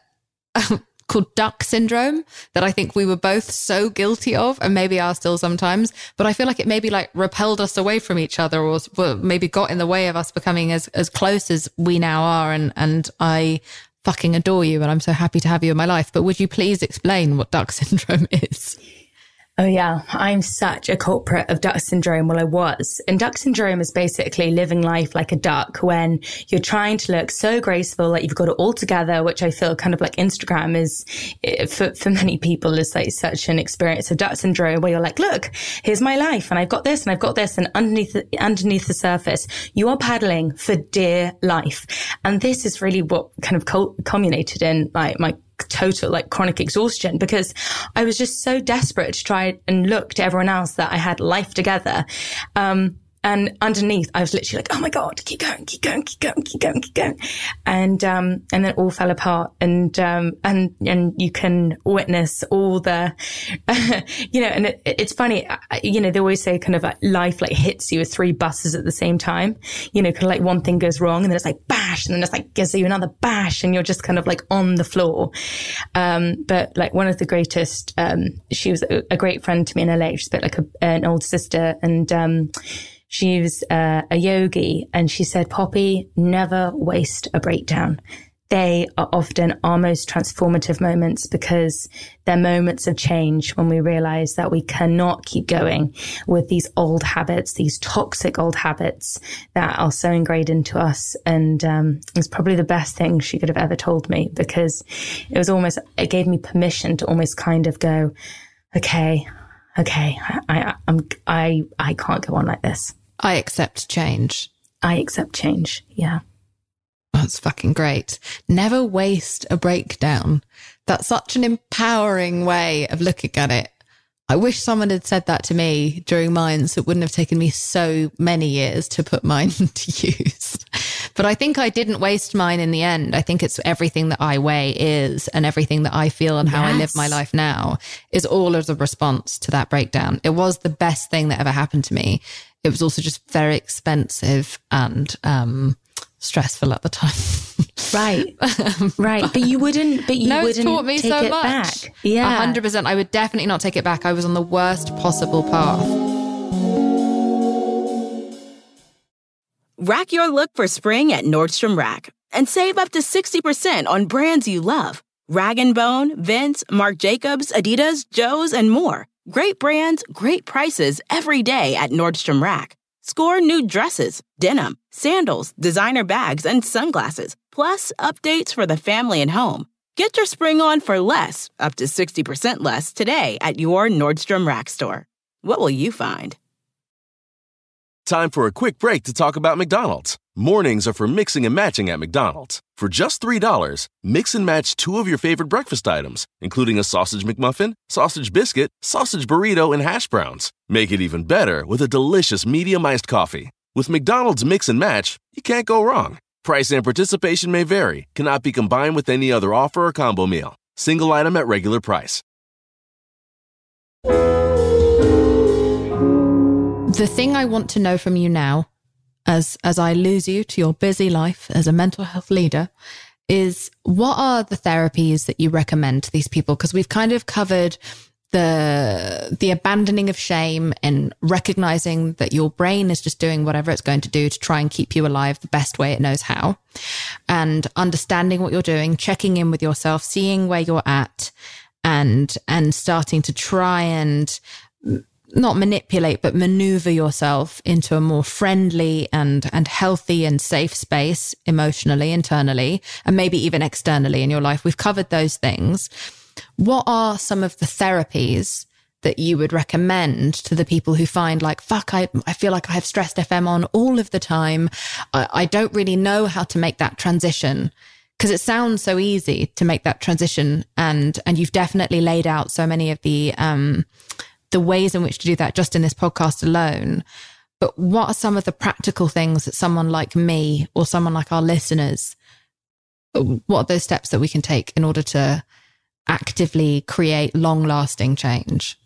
called duck syndrome that I think we were both so guilty of and maybe are still sometimes, but I feel like it maybe like repelled us away from each other or maybe got in the way of us becoming as, as close as we now are. And, and I fucking adore you and I'm so happy to have you in my life. But would you please explain what duck syndrome is? Oh yeah, I'm such a culprit of duck syndrome. Well, I was. And duck syndrome is basically living life like a duck when you're trying to look so graceful, like you've got it all together, which I feel kind of like Instagram is, for, for many people, is like such an experience of duck syndrome where you're like, look, here's my life and I've got this and I've got this. And underneath, the, underneath the surface, you are paddling for dear life. And this is really what kind of culminated in like my total like chronic exhaustion, because I was just so desperate to try and look to everyone else that I had life together. Um, and underneath I was literally like, oh my God, keep going, keep going, keep going, keep going, keep going. And, um, and then it all fell apart and, um, and, and you can witness all the, you know, and it, it's funny, you know, they always say kind of like life like hits you with three buses at the same time, you know, kind of like one thing goes wrong and then it's like bash and then it's like gives you another bash and you're just kind of like on the floor. Um, but like one of the greatest, um, she was a, a great friend to me in L A. She's a bit like a, an older sister and, um, she was uh, a yogi and she said, Poppy, never waste a breakdown. They are often our most transformative moments because they're moments of change when we realize that we cannot keep going with these old habits, these toxic old habits that are so ingrained into us. And um, it was probably the best thing she could have ever told me because it was almost, it gave me permission to almost kind of go, okay, okay, I, I, I'm, I, I can't go on like this. I accept change. I accept change. Yeah. That's fucking great. Never waste a breakdown. That's such an empowering way of looking at it. I wish someone had said that to me during mine, so it wouldn't have taken me so many years to put mine to use. But I think I didn't waste mine in the end. I think it's everything that I weigh is and everything that I feel and how yes. I live my life now is all as a response to that breakdown. It was the best thing that ever happened to me. It was also just very expensive and um, stressful at the time. Right, right. But you wouldn't. But you no, wouldn't it's taught me take so it much. back. Yeah, a hundred percent. I would definitely not take it back. I was on the worst possible path. Rack your look for spring at Nordstrom Rack and save up to sixty percent on brands you love. Rag and Bone, Vince, Marc Jacobs, Adidas, Joe's, and more. Great brands, great prices every day at Nordstrom Rack. Score new dresses, denim, sandals, designer bags, and sunglasses, plus updates for the family and home. Get your spring on for less, up to sixty percent less, today at your Nordstrom Rack store. What will you find? Time for a quick break to talk about McDonald's. Mornings are for mixing and matching at McDonald's. For just three dollars, mix and match two of your favorite breakfast items, including a sausage McMuffin, sausage biscuit, sausage burrito, and hash browns. Make it even better with a delicious medium iced coffee. With McDonald's Mix and Match, you can't go wrong. Price and participation may vary, cannot be combined with any other offer or combo meal. Single item at regular price. the thing I want to know from you now, as as I lose you to your busy life as a mental health leader, is what are the therapies that you recommend to these people? Because we've kind of covered the the abandoning of shame and recognizing that your brain is just doing whatever it's going to do to try and keep you alive the best way it knows how, and understanding what you're doing, checking in with yourself, seeing where you're at, and and starting to try and not manipulate, but maneuver yourself into a more friendly and, and healthy and safe space emotionally, internally, and maybe even externally in your life. We've covered those things. What are some of the therapies that you would recommend to the people who find like, fuck, I, I feel like I have stressed F M on all of the time. I, I don't really know how to make that transition. Because it sounds so easy to make that transition. And, and you've definitely laid out so many of the, um, the ways in which to do that just in this podcast alone. But what are some of the practical things that someone like me or someone like our listeners, what are those steps that we can take in order to actively create long-lasting change?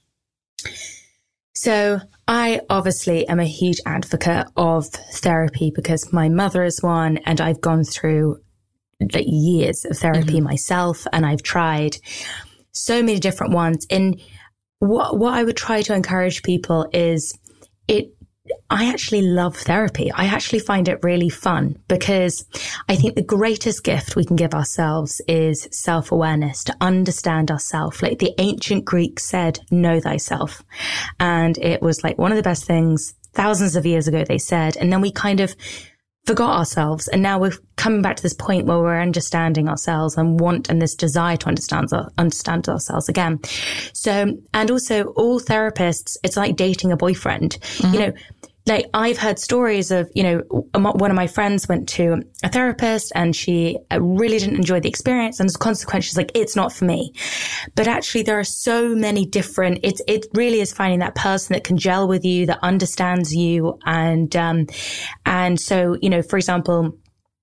So I obviously am a huge advocate of therapy because my mother is one, and I've gone through like years of therapy mm-hmm. myself, and I've tried so many different ones. And What what I would try to encourage people is it. I actually love therapy. I actually find it really fun because I think the greatest gift we can give ourselves is self-awareness, to understand ourselves. Like the ancient Greeks said, know thyself. And it was like one of the best things thousands of years ago they said. And then we kind of forgot ourselves. And now we're coming back to this point where we're understanding ourselves and want and this desire to understand, understand ourselves again. So, and also all therapists, it's like dating a boyfriend. Mm-hmm. You know, like I've heard stories of, you know, one of my friends went to a therapist and she really didn't enjoy the experience. And as a consequence, she's like, it's not for me. But actually there are so many different, it's, it really is finding that person that can gel with you, that understands you. And, um, and so, you know, for example,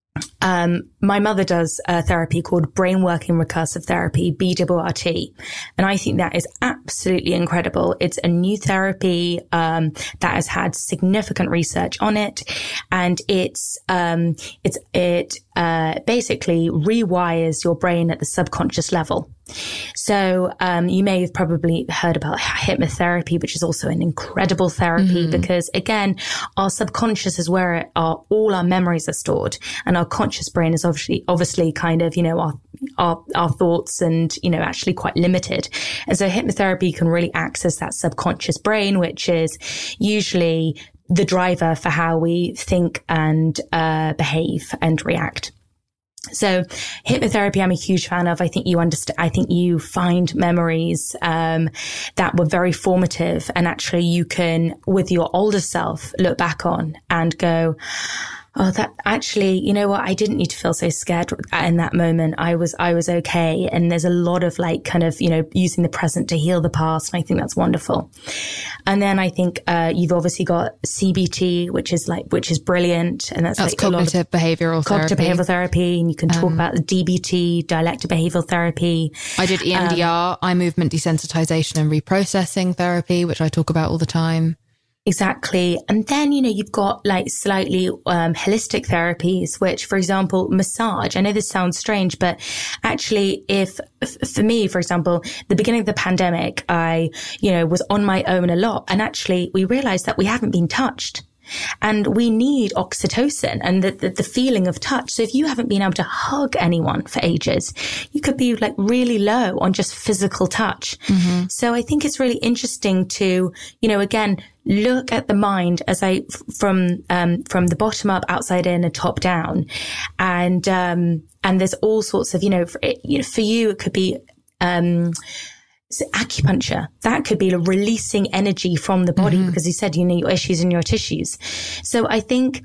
Um, my mother does a therapy called Brain Working Recursive Therapy, B W R T. And I think that is absolutely incredible. It's a new therapy, um, that has had significant research on it. And it's, um, it's, it, uh, basically rewires your brain at the subconscious level. So, um, you may have probably heard about hypnotherapy, which is also an incredible therapy mm-hmm. because again, our subconscious is where our, all our memories are stored, and our conscious brain is obviously, obviously kind of, you know, our, our, our thoughts and, you know, actually quite limited. And so hypnotherapy can really access that subconscious brain, which is usually the driver for how we think and, uh, behave and react. So hypnotherapy, I'm a huge fan of. I think you understand, I think you find memories, um, that were very formative, and actually you can, with your older self, look back on and go, oh, that actually, you know what? I didn't need to feel so scared in that moment. I was, I was okay. And there's a lot of like kind of, you know, using the present to heal the past. And I think that's wonderful. And then I think, uh, you've obviously got C B T, which is like, which is brilliant. And that's, that's like cognitive behavioral cognitive therapy. behavioral therapy. And you can talk um, about the D B T, dialectic behavioral therapy. I did E M D R, um, eye movement desensitization and reprocessing therapy, which I talk about all the time. Exactly. And then, you know, you've got like slightly um, holistic therapies, which, for example, massage. I know this sounds strange, but actually, if f- for me, for example, the beginning of the pandemic, I, you know, was on my own a lot. And actually, we realized that we haven't been touched. And we need oxytocin and the, the, the feeling of touch. So if you haven't been able to hug anyone for ages, you could be like really low on just physical touch. Mm-hmm. So I think it's really interesting to, you know, again, look at the mind as I, from, um, from the bottom up, outside in and top down. And, um, and there's all sorts of, you know, for, it, you know, for you, it could be, um, So acupuncture, that could be releasing energy from the body mm-hmm. because you said, you know, your issues in your tissues. So I think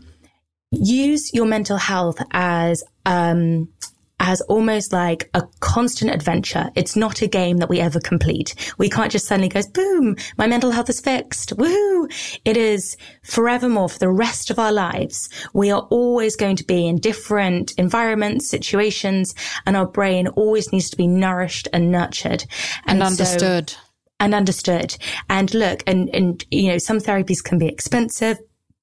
use your mental health as, um, as almost like a constant adventure. It's not a game that we ever complete. We can't just suddenly go, boom, my mental health is fixed. Woohoo. It is forevermore for the rest of our lives. We are always going to be in different environments, situations, and our brain always needs to be nourished and nurtured. And, and understood. So, and understood. And look, and, and, you know, some therapies can be expensive.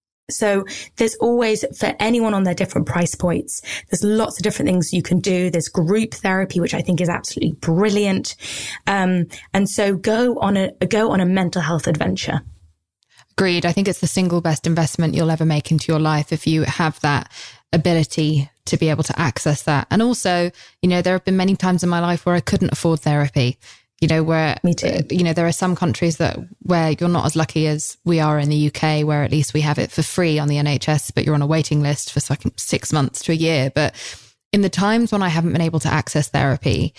So there's always, for anyone on their different price points, there's lots of different things you can do. There's group therapy, which I think is absolutely brilliant. Um, and so go on a, go on a mental health adventure. Agreed. I think it's the single best investment you'll ever make into your life if you have that ability to be able to access that. And also, you know, there have been many times in my life where I couldn't afford therapy. You know, where, Me too. you know, there are some countries that where you're not as lucky as we are in the U K, where at least we have it for free on the N H S, but you're on a waiting list for six months to a year. But in the times when I haven't been able to access therapy,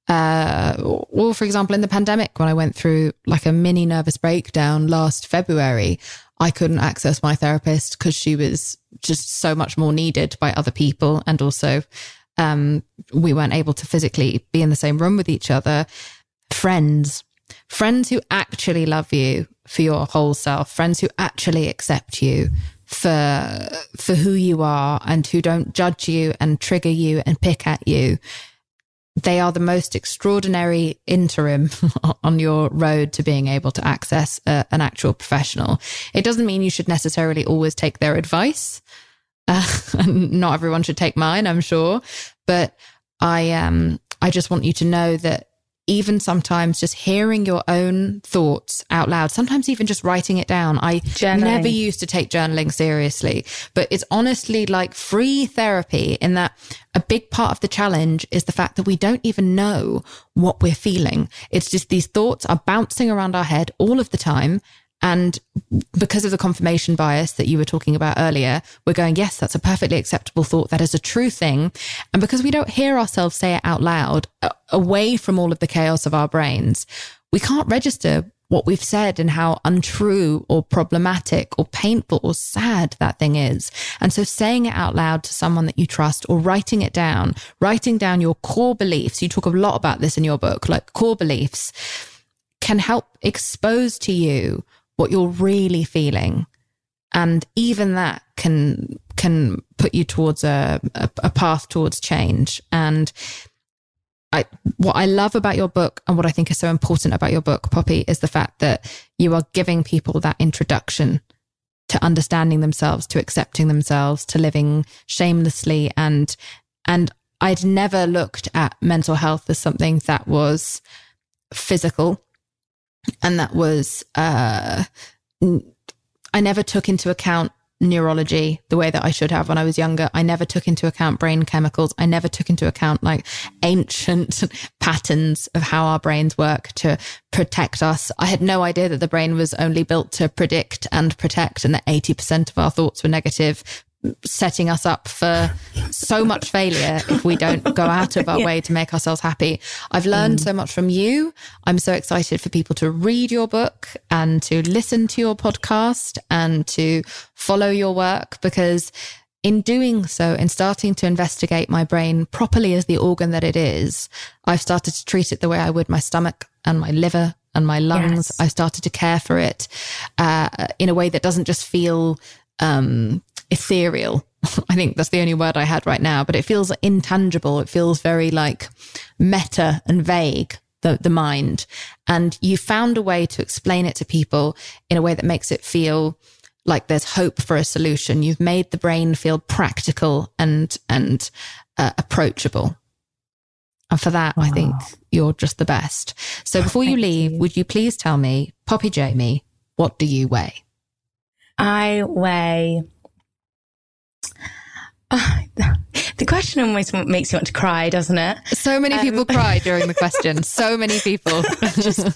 uh, or for example, in the pandemic, when I went through like a mini nervous breakdown last February, I couldn't access my therapist because she was just so much more needed by other people. And also, um, we weren't able to physically be in the same room with each other. Friends, friends who actually love you for your whole self, friends who actually accept you for, for who you are and who don't judge you and trigger you and pick at you. They are the most extraordinary interim on your road to being able to access a, an actual professional. It doesn't mean you should necessarily always take their advice. Uh, and not everyone should take mine, I'm sure. But I, um, I just want you to know that even sometimes just hearing your own thoughts out loud, sometimes even just writing it down. I journaling. Never used to take journaling seriously, but it's honestly like free therapy in that a big part of the challenge is the fact that we don't even know what we're feeling. It's just these thoughts are bouncing around our head all of the time. And because of the confirmation bias that you were talking about earlier, we're going, yes, that's a perfectly acceptable thought. That is a true thing. And because we don't hear ourselves say it out loud, away from all of the chaos of our brains, we can't register what we've said and how untrue or problematic or painful or sad that thing is. And so saying it out loud to someone that you trust or writing it down, writing down your core beliefs. You talk a lot about this in your book, like core beliefs can help expose to you what you're really feeling. And even that can can put you towards a, a, a path towards change. And I, what I love about your book and what I think is so important about your book, Poppy, is the fact that you are giving people that introduction to understanding themselves, to accepting themselves, to living shamelessly. And, and I'd never looked at mental health as something that was physical. And that was, uh, I never took into account neurology the way that I should have when I was younger. I never took into account brain chemicals. I never took into account like ancient patterns of how our brains work to protect us. I had no idea that the brain was only built to predict and protect and that eighty percent of our thoughts were negative, setting us up for so much failure if we don't go out of our yeah. way to make ourselves happy. I've learned mm. so much from you. I'm so excited for people to read your book and to listen to your podcast and to follow your work, because in doing so, in starting to investigate my brain properly as the organ that it is, I've started to treat it the way I would my stomach and my liver and my lungs. Yes. I've started to care for it uh, in a way that doesn't just feel um, ethereal. I think that's the only word I had right now, but it feels intangible. It feels very like meta and vague, the, the mind. And you found a way to explain it to people in a way that makes it feel like there's hope for a solution. You've made the brain feel practical and, and uh, approachable. And for that, wow. I think you're just the best. So before you leave, you. would you please tell me, Poppy Jamie, what do you weigh? I weigh... Oh, the question almost makes you want to cry, doesn't it? So many people um, cry during the question. So many people. Just,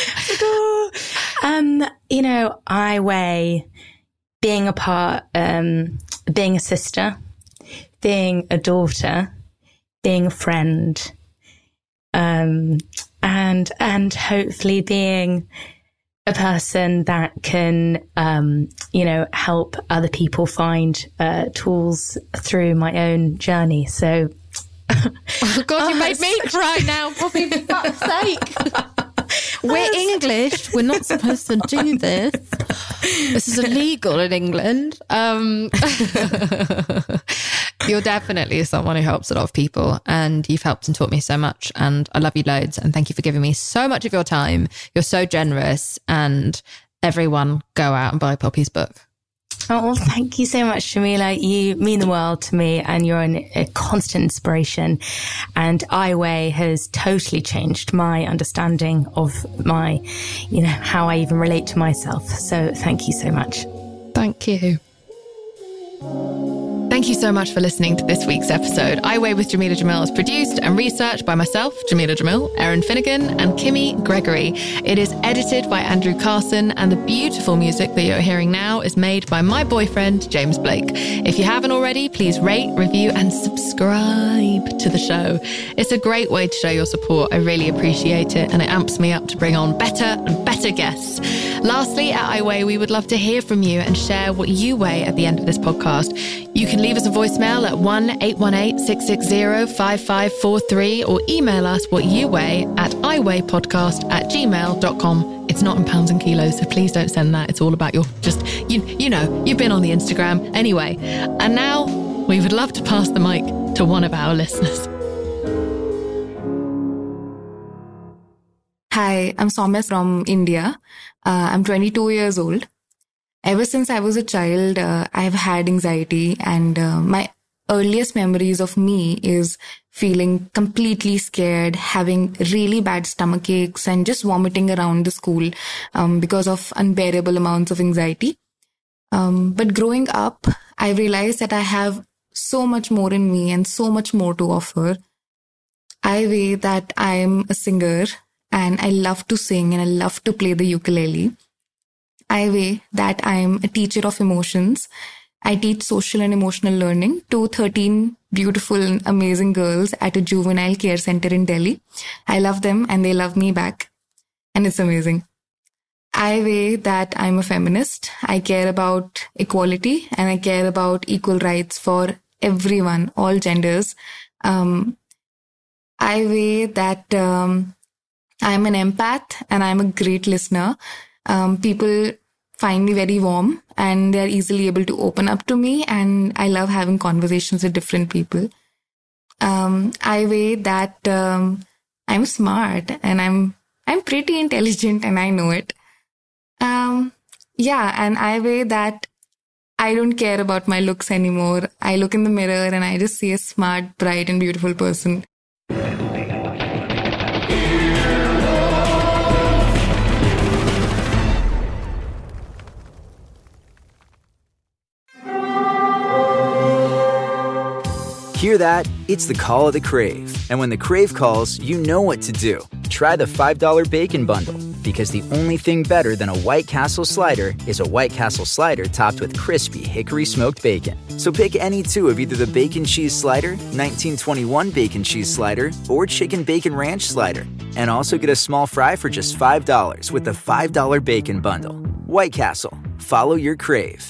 um, you know, I weigh being a part, um, being a sister, being a daughter, being a friend, um, and and hopefully being a person that can, um, you know, help other people find uh, tools through my own journey. So, oh God, you made me cry now, Poppy, for fuck's sake. We're English. We're not supposed to do this. This is illegal in England. Um, You're definitely someone who helps a lot of people, and you've helped and taught me so much, and I love you loads, and thank you for giving me so much of your time. You're so generous, and everyone go out and buy Poppy's book. Oh, well, thank you so much, Jameela. You mean the world to me, and you're an, a constant inspiration. And I Weigh has totally changed my understanding of my, you know, how I even relate to myself. So thank you so much. Thank you. Thank you so much for listening to this week's episode. I Weigh with Jameela Jamil is produced and researched by myself, Jameela Jamil, Erin Finnegan, and Kimmy Gregory. It is edited by Andrew Carson, and the beautiful music that you're hearing now is made by my boyfriend, James Blake. If you haven't already, please rate, review, and subscribe to the show. It's a great way to show your support. I really appreciate it, and it amps me up to bring on better and better guests. Lastly, at I Weigh, we would love to hear from you and share what you weigh at the end of this podcast. You can leave us a voicemail at one eight one eight, six six zero, five five four three or email us what you weigh at iweighpodcast at gmail dot com. It's not in pounds and kilos, so please don't send that. It's all about your, just, you, you know, you've been on the Instagram. Anyway, and now we would love to pass the mic to one of our listeners. Hi, I'm Soumya from India. Uh, I'm twenty-two years old. Ever since I was a child, uh, I've had anxiety, and uh, my earliest memories of me is feeling completely scared, having really bad stomach aches, and just vomiting around the school um, because of unbearable amounts of anxiety. Um, but growing up, I realized that I have so much more in me and so much more to offer. I weigh that I'm a singer, and I love to sing, and I love to play the ukulele. I weigh that I'm a teacher of emotions. I teach social and emotional learning to thirteen beautiful and amazing girls at a juvenile care center in Delhi. I love them and they love me back. And it's amazing. I weigh that I'm a feminist. I care about equality and I care about equal rights for everyone, all genders. Um, I weigh that um, I'm an empath and I'm a great listener. Um, people find me very warm and they're easily able to open up to me, and I love having conversations with different people. Um, I weigh that um, I'm smart and I'm I'm pretty intelligent and I know it. Um, yeah, and I weigh that I don't care about my looks anymore. I look in the mirror and I just see a smart, bright and beautiful person. Hear that? It's the call of the Crave. And when the Crave calls, you know what to do. Try the five dollar Bacon Bundle, because the only thing better than a White Castle slider is a White Castle slider topped with crispy hickory smoked bacon. So pick any two of either the Bacon Cheese Slider, nineteen twenty-one Bacon Cheese Slider, or Chicken Bacon Ranch Slider. And also get a small fry for just five dollars with the five dollar Bacon Bundle. White Castle. Follow your Crave.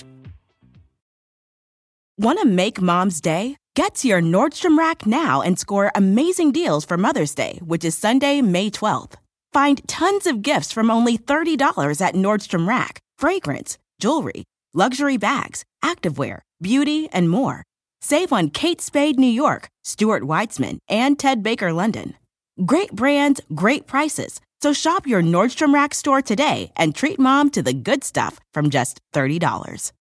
Want to make Mom's day? Get to your Nordstrom Rack now and score amazing deals for Mother's Day, which is Sunday, May twelfth. Find tons of gifts from only thirty dollars at Nordstrom Rack. Fragrance, jewelry, luxury bags, activewear, beauty, and more. Save on Kate Spade New York, Stuart Weitzman, and Ted Baker London. Great brands, great prices. So shop your Nordstrom Rack store today and treat Mom to the good stuff from just thirty dollars.